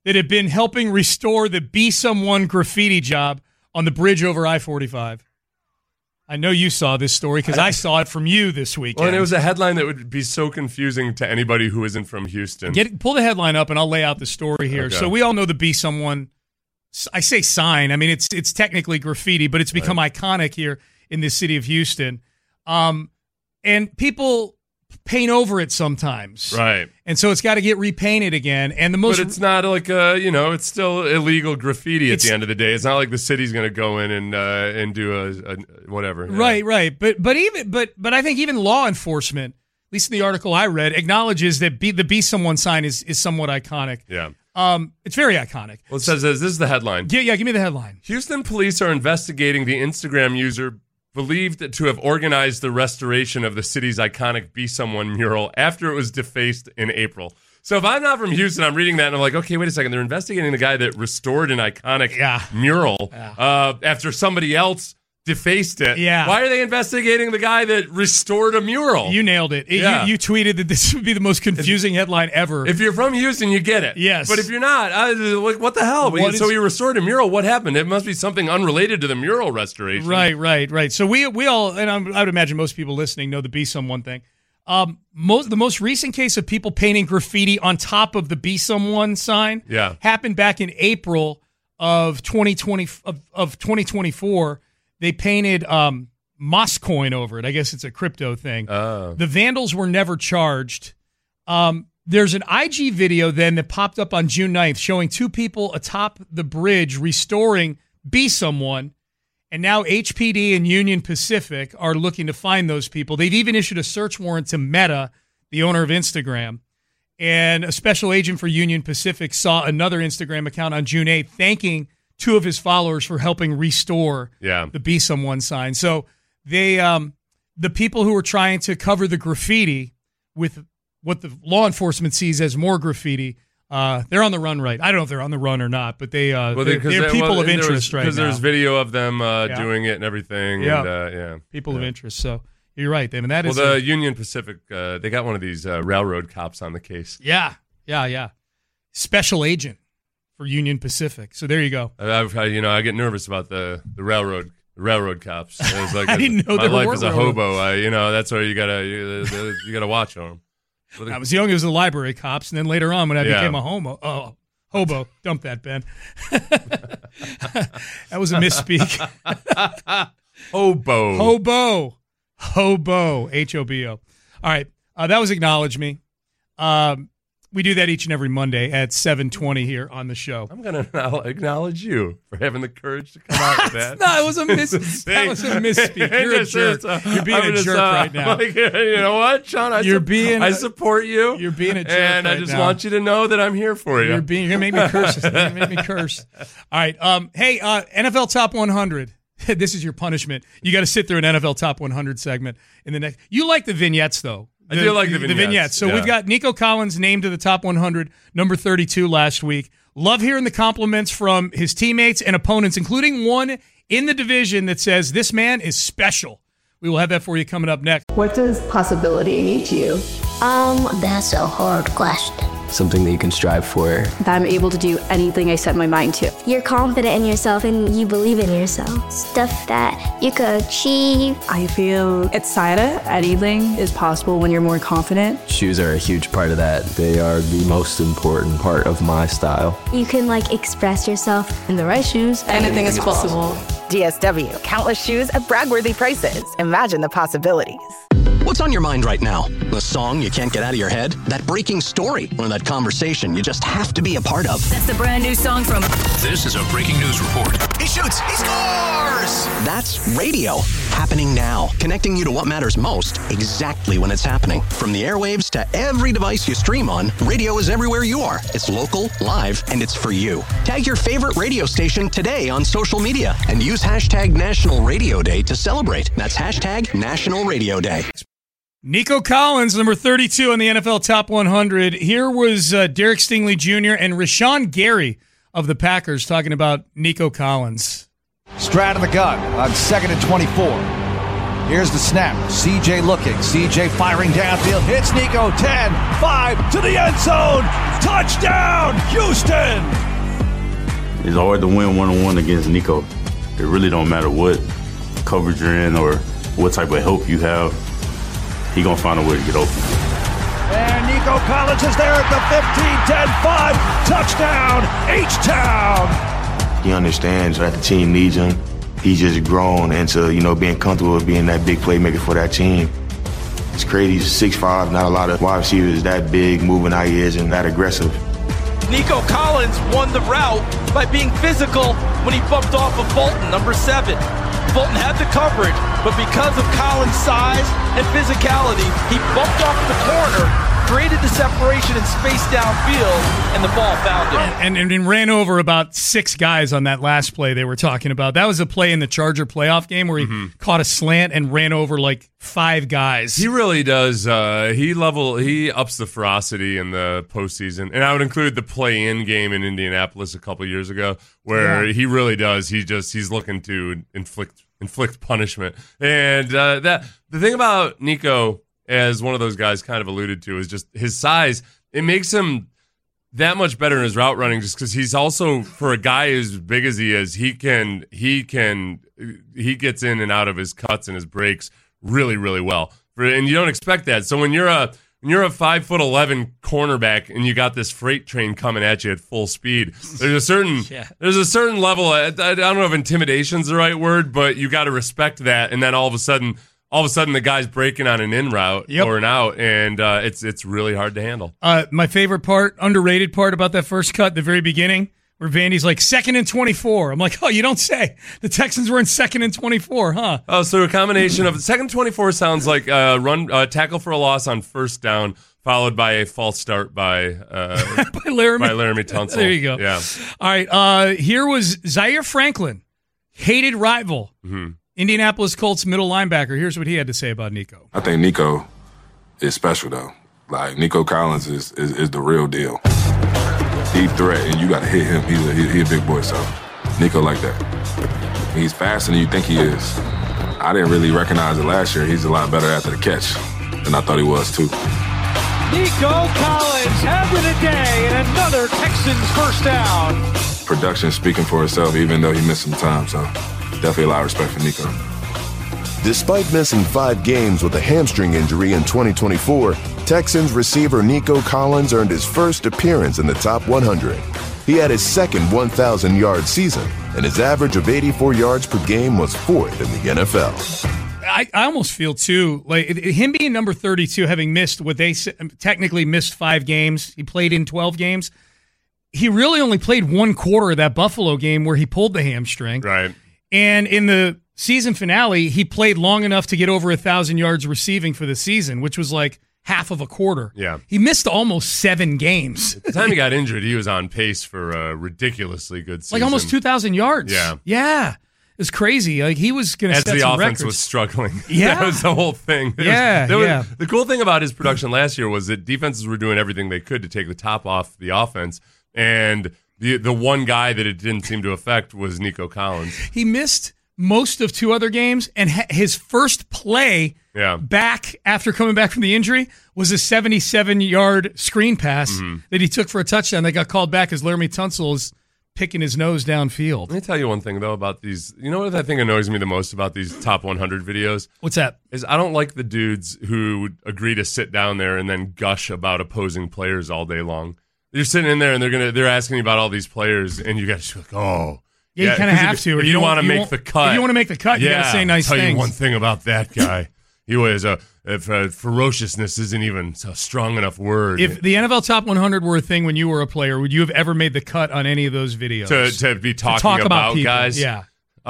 that had been helping restore the Be Someone graffiti job on the bridge over I-45. I know you saw this story because I saw it from you this weekend. Well, and it was a headline that would be so confusing to anybody who isn't from Houston. Pull the headline up and I'll lay out the story here. Okay. So we all know the Be Someone, I say sign. I mean, it's technically graffiti, but it's become iconic here in the city of Houston. And people paint over it sometimes. Right. And so it's got to get repainted again. And but it's not like it's still illegal graffiti at the end of the day. It's not like the city's going to go in and do a whatever. Right. But I think even law enforcement, at least in the article I read, acknowledges that the Be Someone sign is somewhat iconic. Yeah. It's very iconic. Well, it says this is the headline. Yeah, give me the headline. Houston police are investigating the Instagram user believed to have organized the restoration of the city's iconic Be Someone mural after it was defaced in April. So if I'm not from Houston, I'm reading that and I'm like, okay, wait a second. They're investigating the guy that restored an iconic mural after somebody else defaced it. Yeah. Why are they investigating the guy that restored a mural? You nailed it. Yeah. You tweeted that this would be the most confusing headline ever. If you're from Houston, you get it. Yes. But if you're not, what the hell? So he restored a mural. What happened? It must be something unrelated to the mural restoration. Right. So we all, and I would imagine most people listening know the Be Someone thing. The most recent case of people painting graffiti on top of the Be Someone sign happened back in April of 2024. They painted Moscoin over it. I guess it's a crypto thing. The vandals were never charged. There's an IG video then that popped up on June 9th showing two people atop the bridge restoring Be Someone. And now HPD and Union Pacific are looking to find those people. They've even issued a search warrant to Meta, the owner of Instagram. And a special agent for Union Pacific saw another Instagram account on June 8th thanking two of his followers for helping restore the Be Someone sign. So they, the people who were trying to cover the graffiti with what the law enforcement sees as more graffiti, they're on the run right. I don't know if they're on the run or not, but they're people of interest right now. Because there's video of them doing it and everything. Yeah. People of interest. So you're right, David. That is the Union Pacific, they got one of these railroad cops on the case. Yeah. Special agent for Union Pacific. So there you go. I get nervous about the railroad cops. It was like I didn't know my life were as a hobo. That's why you gotta watch them. I was young as the library cops, and then later on when I became a hobo. Dump that, Ben. That was a misspeak. Hobo. Hobo. Hobo. All right. That was Acknowledge Me. We do that each and every Monday at 7:20 here on the show. I'm going to acknowledge you for having the courage to come out with that. No, it was a misspeak. You're a jerk. You're being a jerk right now. You know what, Sean? I support you. You're being a jerk and right I just now. want you to know that I'm here for you. You're going to make me curse. You're going to make me curse. All right. Hey, NFL Top 100. This is your punishment. You got to sit through an NFL Top 100 segment in the next. You like the vignettes, though. I do like the vignettes. So we've got Nico Collins named to the top 100, number 32 last week. Love hearing the compliments from his teammates and opponents, including one in the division that says this man is special. We will have that for you coming up next. What does possibility mean to you? That's a hard question. Something that you can strive for. That I'm able to do anything I set my mind to. You're confident in yourself and you believe in yourself. Stuff that you could achieve. I feel excited. Anything is possible when you're more confident. Shoes are a huge part of that. They are the most important part of my style. You can express yourself. In the right shoes, anything is possible. DSW, countless shoes at brag-worthy prices. Imagine the possibilities. What's on your mind right now? The song you can't get out of your head? That breaking story? Or that conversation you just have to be a part of? That's the brand new song from... This is a breaking news report. He shoots! He scores! That's radio. Happening now. Connecting you to what matters most, exactly when it's happening. From the airwaves to every device you stream on, radio is everywhere you are. It's local, live, and it's for you. Tag your favorite radio station today on social media and use hashtag National Radio Day to celebrate. That's hashtag National Radio Day. Nico Collins, number 32 on the NFL Top 100. Here was Derek Stingley Jr. and Rashawn Gary of the Packers talking about Nico Collins. Strat in the gun on 2nd and 24. Here's the snap. CJ looking. CJ firing downfield. Hits Nico. 10, 5 to the end zone. Touchdown, Houston. It's hard to win one-on-one against Nico. It really don't matter what coverage you're in or what type of help you have. He going to find a way to get open. And Nico Collins is there at the 15, 10, 5. Touchdown, H-Town. He understands that the team needs him. He's just grown into, being comfortable with being that big playmaker for that team. It's crazy. He's 6'5", not a lot of wide receivers that big, moving how he is, and that aggressive. Nico Collins won the route by being physical when he bumped off of Fulton, number 7. Fulton had the coverage, but because of Collins' size and physicality, he bumped off the corner, created the separation and space downfield, and the ball found him. And ran over about 6 guys on that last play they were talking about. That was a play in the Charger playoff game where he caught a slant and ran over like 5 guys. He really does. He ups the ferocity in the postseason, and I would include the play-in game in Indianapolis a couple years ago, where he really does. He's looking to inflict punishment, and the thing about Nico, as one of those guys kind of alluded to, is just his size. It makes him that much better in his route running, just because he's also, for a guy as big as he is, he gets in and out of his cuts and his breaks really, really well. And you don't expect that. So when you're a 5'11" cornerback and you got this freight train coming at you at full speed, there's a certain level. I don't know if intimidation's the right word, but you got to respect that. And then all of a sudden the guy's breaking on an in route or an out, and it's really hard to handle. My favorite part, underrated part about that first cut, the very beginning, where Vandy's like 2nd and 24. I'm like, oh, you don't say. The Texans were in 2nd and 24, huh? Oh, so a combination of 2nd 24 sounds like tackle for a loss on first down, followed by a false start by Laramie Tunsil. There you go. Yeah. All right. Here was Zaire Franklin, hated rival. Indianapolis Colts middle linebacker. Here's what he had to say about Nico. I think Nico is special, though. Like, Nico Collins is the real deal. Deep threat, and you got to hit him. He's a big boy, so Nico like that. He's faster than you think he is. I didn't really recognize it last year. He's a lot better after the catch than I thought he was, too. Nico Collins having a day and another Texans first down. Production speaking for itself, even though he missed some time, so definitely a lot of respect for Nico. Despite missing 5 games with a hamstring injury in 2024, Texans receiver Nico Collins earned his first appearance in the top 100. He had his second 1,000-yard season, and his average of 84 yards per game was 4th in the NFL. I almost feel, too, like him being number 32, having missed what they technically missed 5 games. He played in 12 games. He really only played 1 quarter of that Buffalo game where he pulled the hamstring. Right. And in the season finale, he played long enough to get over 1,000 yards receiving for the season, which was like half of a quarter. Yeah. He missed almost 7 games. At the time he got injured, he was on pace for a ridiculously good season. Like almost 2,000 yards. Yeah. Yeah. It was crazy. Like he was going to set some records. As the offense was struggling. Yeah. That was the whole thing. The cool thing about his production last year was that defenses were doing everything they could to take the top off the offense, and the one guy that it didn't seem to affect was Nico Collins. He missed most of 2 other games, and his first play back after coming back from the injury was a 77-yard screen pass that he took for a touchdown that got called back as Laramie Tunsil is picking his nose downfield. Let me tell you one thing, though, about these. You know what I think annoys me the most about these top 100 videos? What's that? Is I don't like the dudes who agree to sit down there and then gush about opposing players all day long. You're sitting in there and they're asking you about all these players, and you guys like, oh. Yeah, you kind of have to. If you want to make the cut. If you want to make the cut, you got to say nice things. I'll tell you one thing about that guy. He was ferociousness isn't even a strong enough word. If the NFL Top 100 were a thing when you were a player, would you have ever made the cut on any of those videos? To be talking about guys? Yeah.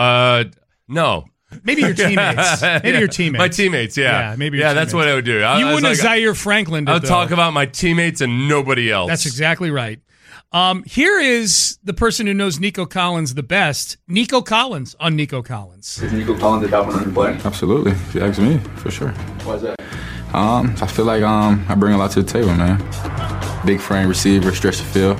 No. Maybe your teammates. My teammates, yeah. Yeah, maybe your teammates. That's what I would do. You wouldn't have Zaire Franklin did, I would talk about my teammates and nobody else. That's exactly right. Here is the person who knows Nico Collins the best, Nico Collins on Nico Collins. Is Nico Collins a top 100 player? Absolutely, if you ask me, for sure. Why is that? I feel like I bring a lot to the table, man. Big frame receiver, stretch the field,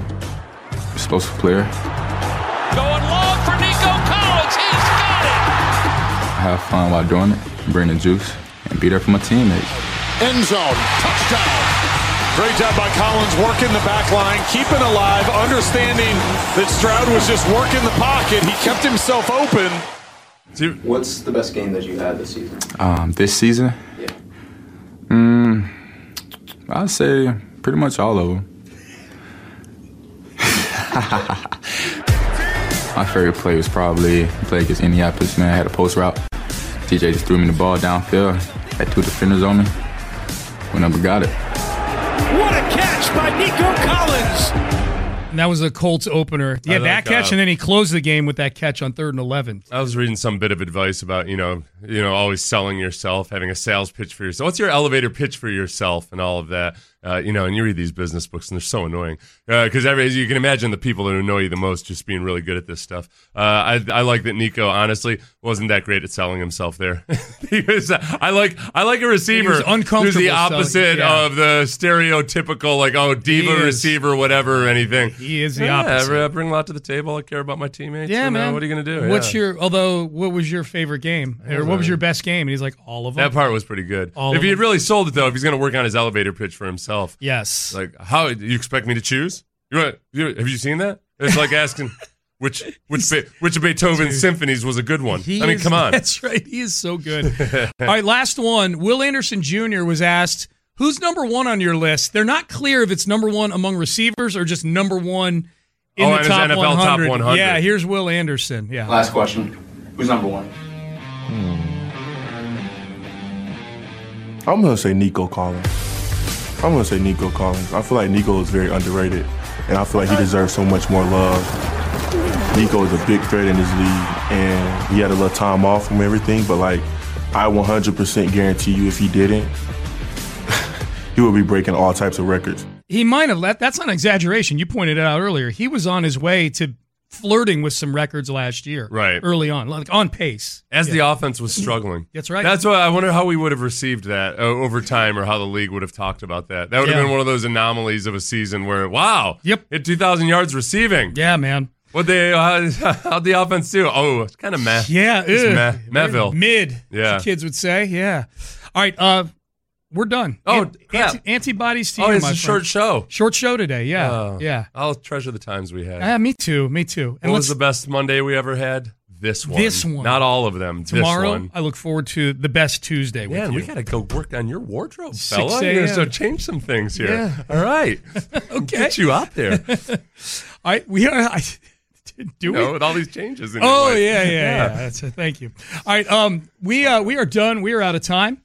explosive player. Going long for Nico Collins. He's got it. I have fun while doing it, bring the juice, and be there for my teammates. End zone, touchdown. Great job by Collins working the back line, keeping alive, understanding that Stroud was just working the pocket. He kept himself open. What's the best game that you had this season? This season? Yeah. I'd say pretty much all of them. My favorite play was probably play against Indianapolis, man. I had a post route. TJ just threw me the ball downfield. Had 2 defenders on me. We never got it. What a catch by Nico Collins! And that was a Colts opener. Yeah, that catch, and then he closed the game with that catch on 3rd and 11. I was reading some bit of advice about, always selling yourself, having a sales pitch for yourself. What's your elevator pitch for yourself and all of that? And you read these business books, and they're so annoying. Because as you can imagine, the people that annoy you the most just being really good at this stuff. I like that Nico, honestly, wasn't that great at selling himself there. Because I like a receiver who's the opposite of the stereotypical, diva receiver, whatever, or anything. He is the opposite. I bring a lot to the table. I care about my teammates. Yeah, man. What are you going to do? What was your favorite game? Or what was your best game? And he's like, all of them. That part was pretty good. If he had really sold it, though, if he's going to work on his elevator pitch for himself. Yes. Like, how do you expect me to choose? Have you seen that? It's like asking which of Beethoven's symphonies was a good one. Come on. That's right. He is so good. All right, last one. Will Anderson Jr. was asked, who's number 1 on your list? They're not clear if it's number 1 among receivers or just number 1 in the top NFL 100. Top 100. Yeah, here's Will Anderson. Yeah. Last question. Who's number 1? I'm going to say Nico Collins. I feel like Nico is very underrated, and I feel like he deserves so much more love. Nico is a big threat in this league, and he had a little time off from everything, but I 100% guarantee you if he didn't, he would be breaking all types of records. He might have that's not an exaggeration. You pointed it out earlier. He was on his way to flirting with some records last year. Right. Early on, on pace. As the offense was struggling. That's right. That's why I wonder how we would have received that over time, or how the league would have talked about that. That would have been one of those anomalies of a season where, wow, hit 2,000 yards heceiving. Yeah, man. How'd the offense do? Oh, it's kind of meh. Yeah. Mehville. Mid, yeah. as the kids would say. Yeah. All right, we're done. Oh, antibodies to you, it's my a short show. Short show today, yeah. Yeah. I'll treasure the times we had. Me too. And what was the best Monday we ever had? This one. Not all of them. Tomorrow, this one. I look forward to the best Tuesday with you. We got to go work on your wardrobe, 6 fella. a.m. So change some things here. Yeah. All right. Okay. Get you out there. All right, we are... with all these changes in your life. Yeah. That's thank you. All right, we are done. We are out of time.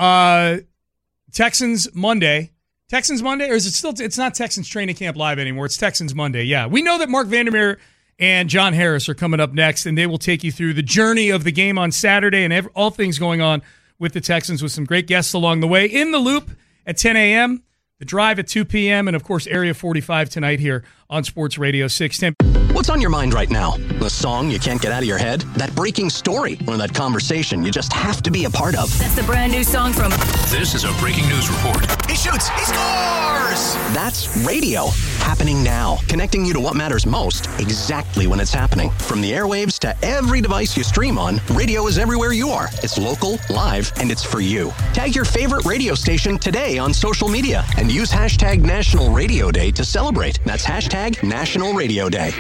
Texans Monday, or is it still? It's not Texans Training Camp Live anymore. It's Texans Monday. Yeah, we know that Mark Vandermeer and John Harris are coming up next, and they will take you through the journey of the game on Saturday and all things going on with the Texans, with some great guests along the way. In the Loop at 10 a.m., The Drive at 2 p.m., and of course Area 45 tonight here on Sports Radio 610. What's on your mind right now? The song you can't get out of your head? That breaking story? Or that conversation you just have to be a part of? That's the brand new song from... This is a breaking news report. He shoots! He scores! That's radio. Happening now. Connecting you to what matters most, exactly when it's happening. From the airwaves to every device you stream on, radio is everywhere you are. It's local, live, and it's for you. Tag your favorite radio station today on social media and use hashtag National Radio Day to celebrate. That's hashtag National Radio Day.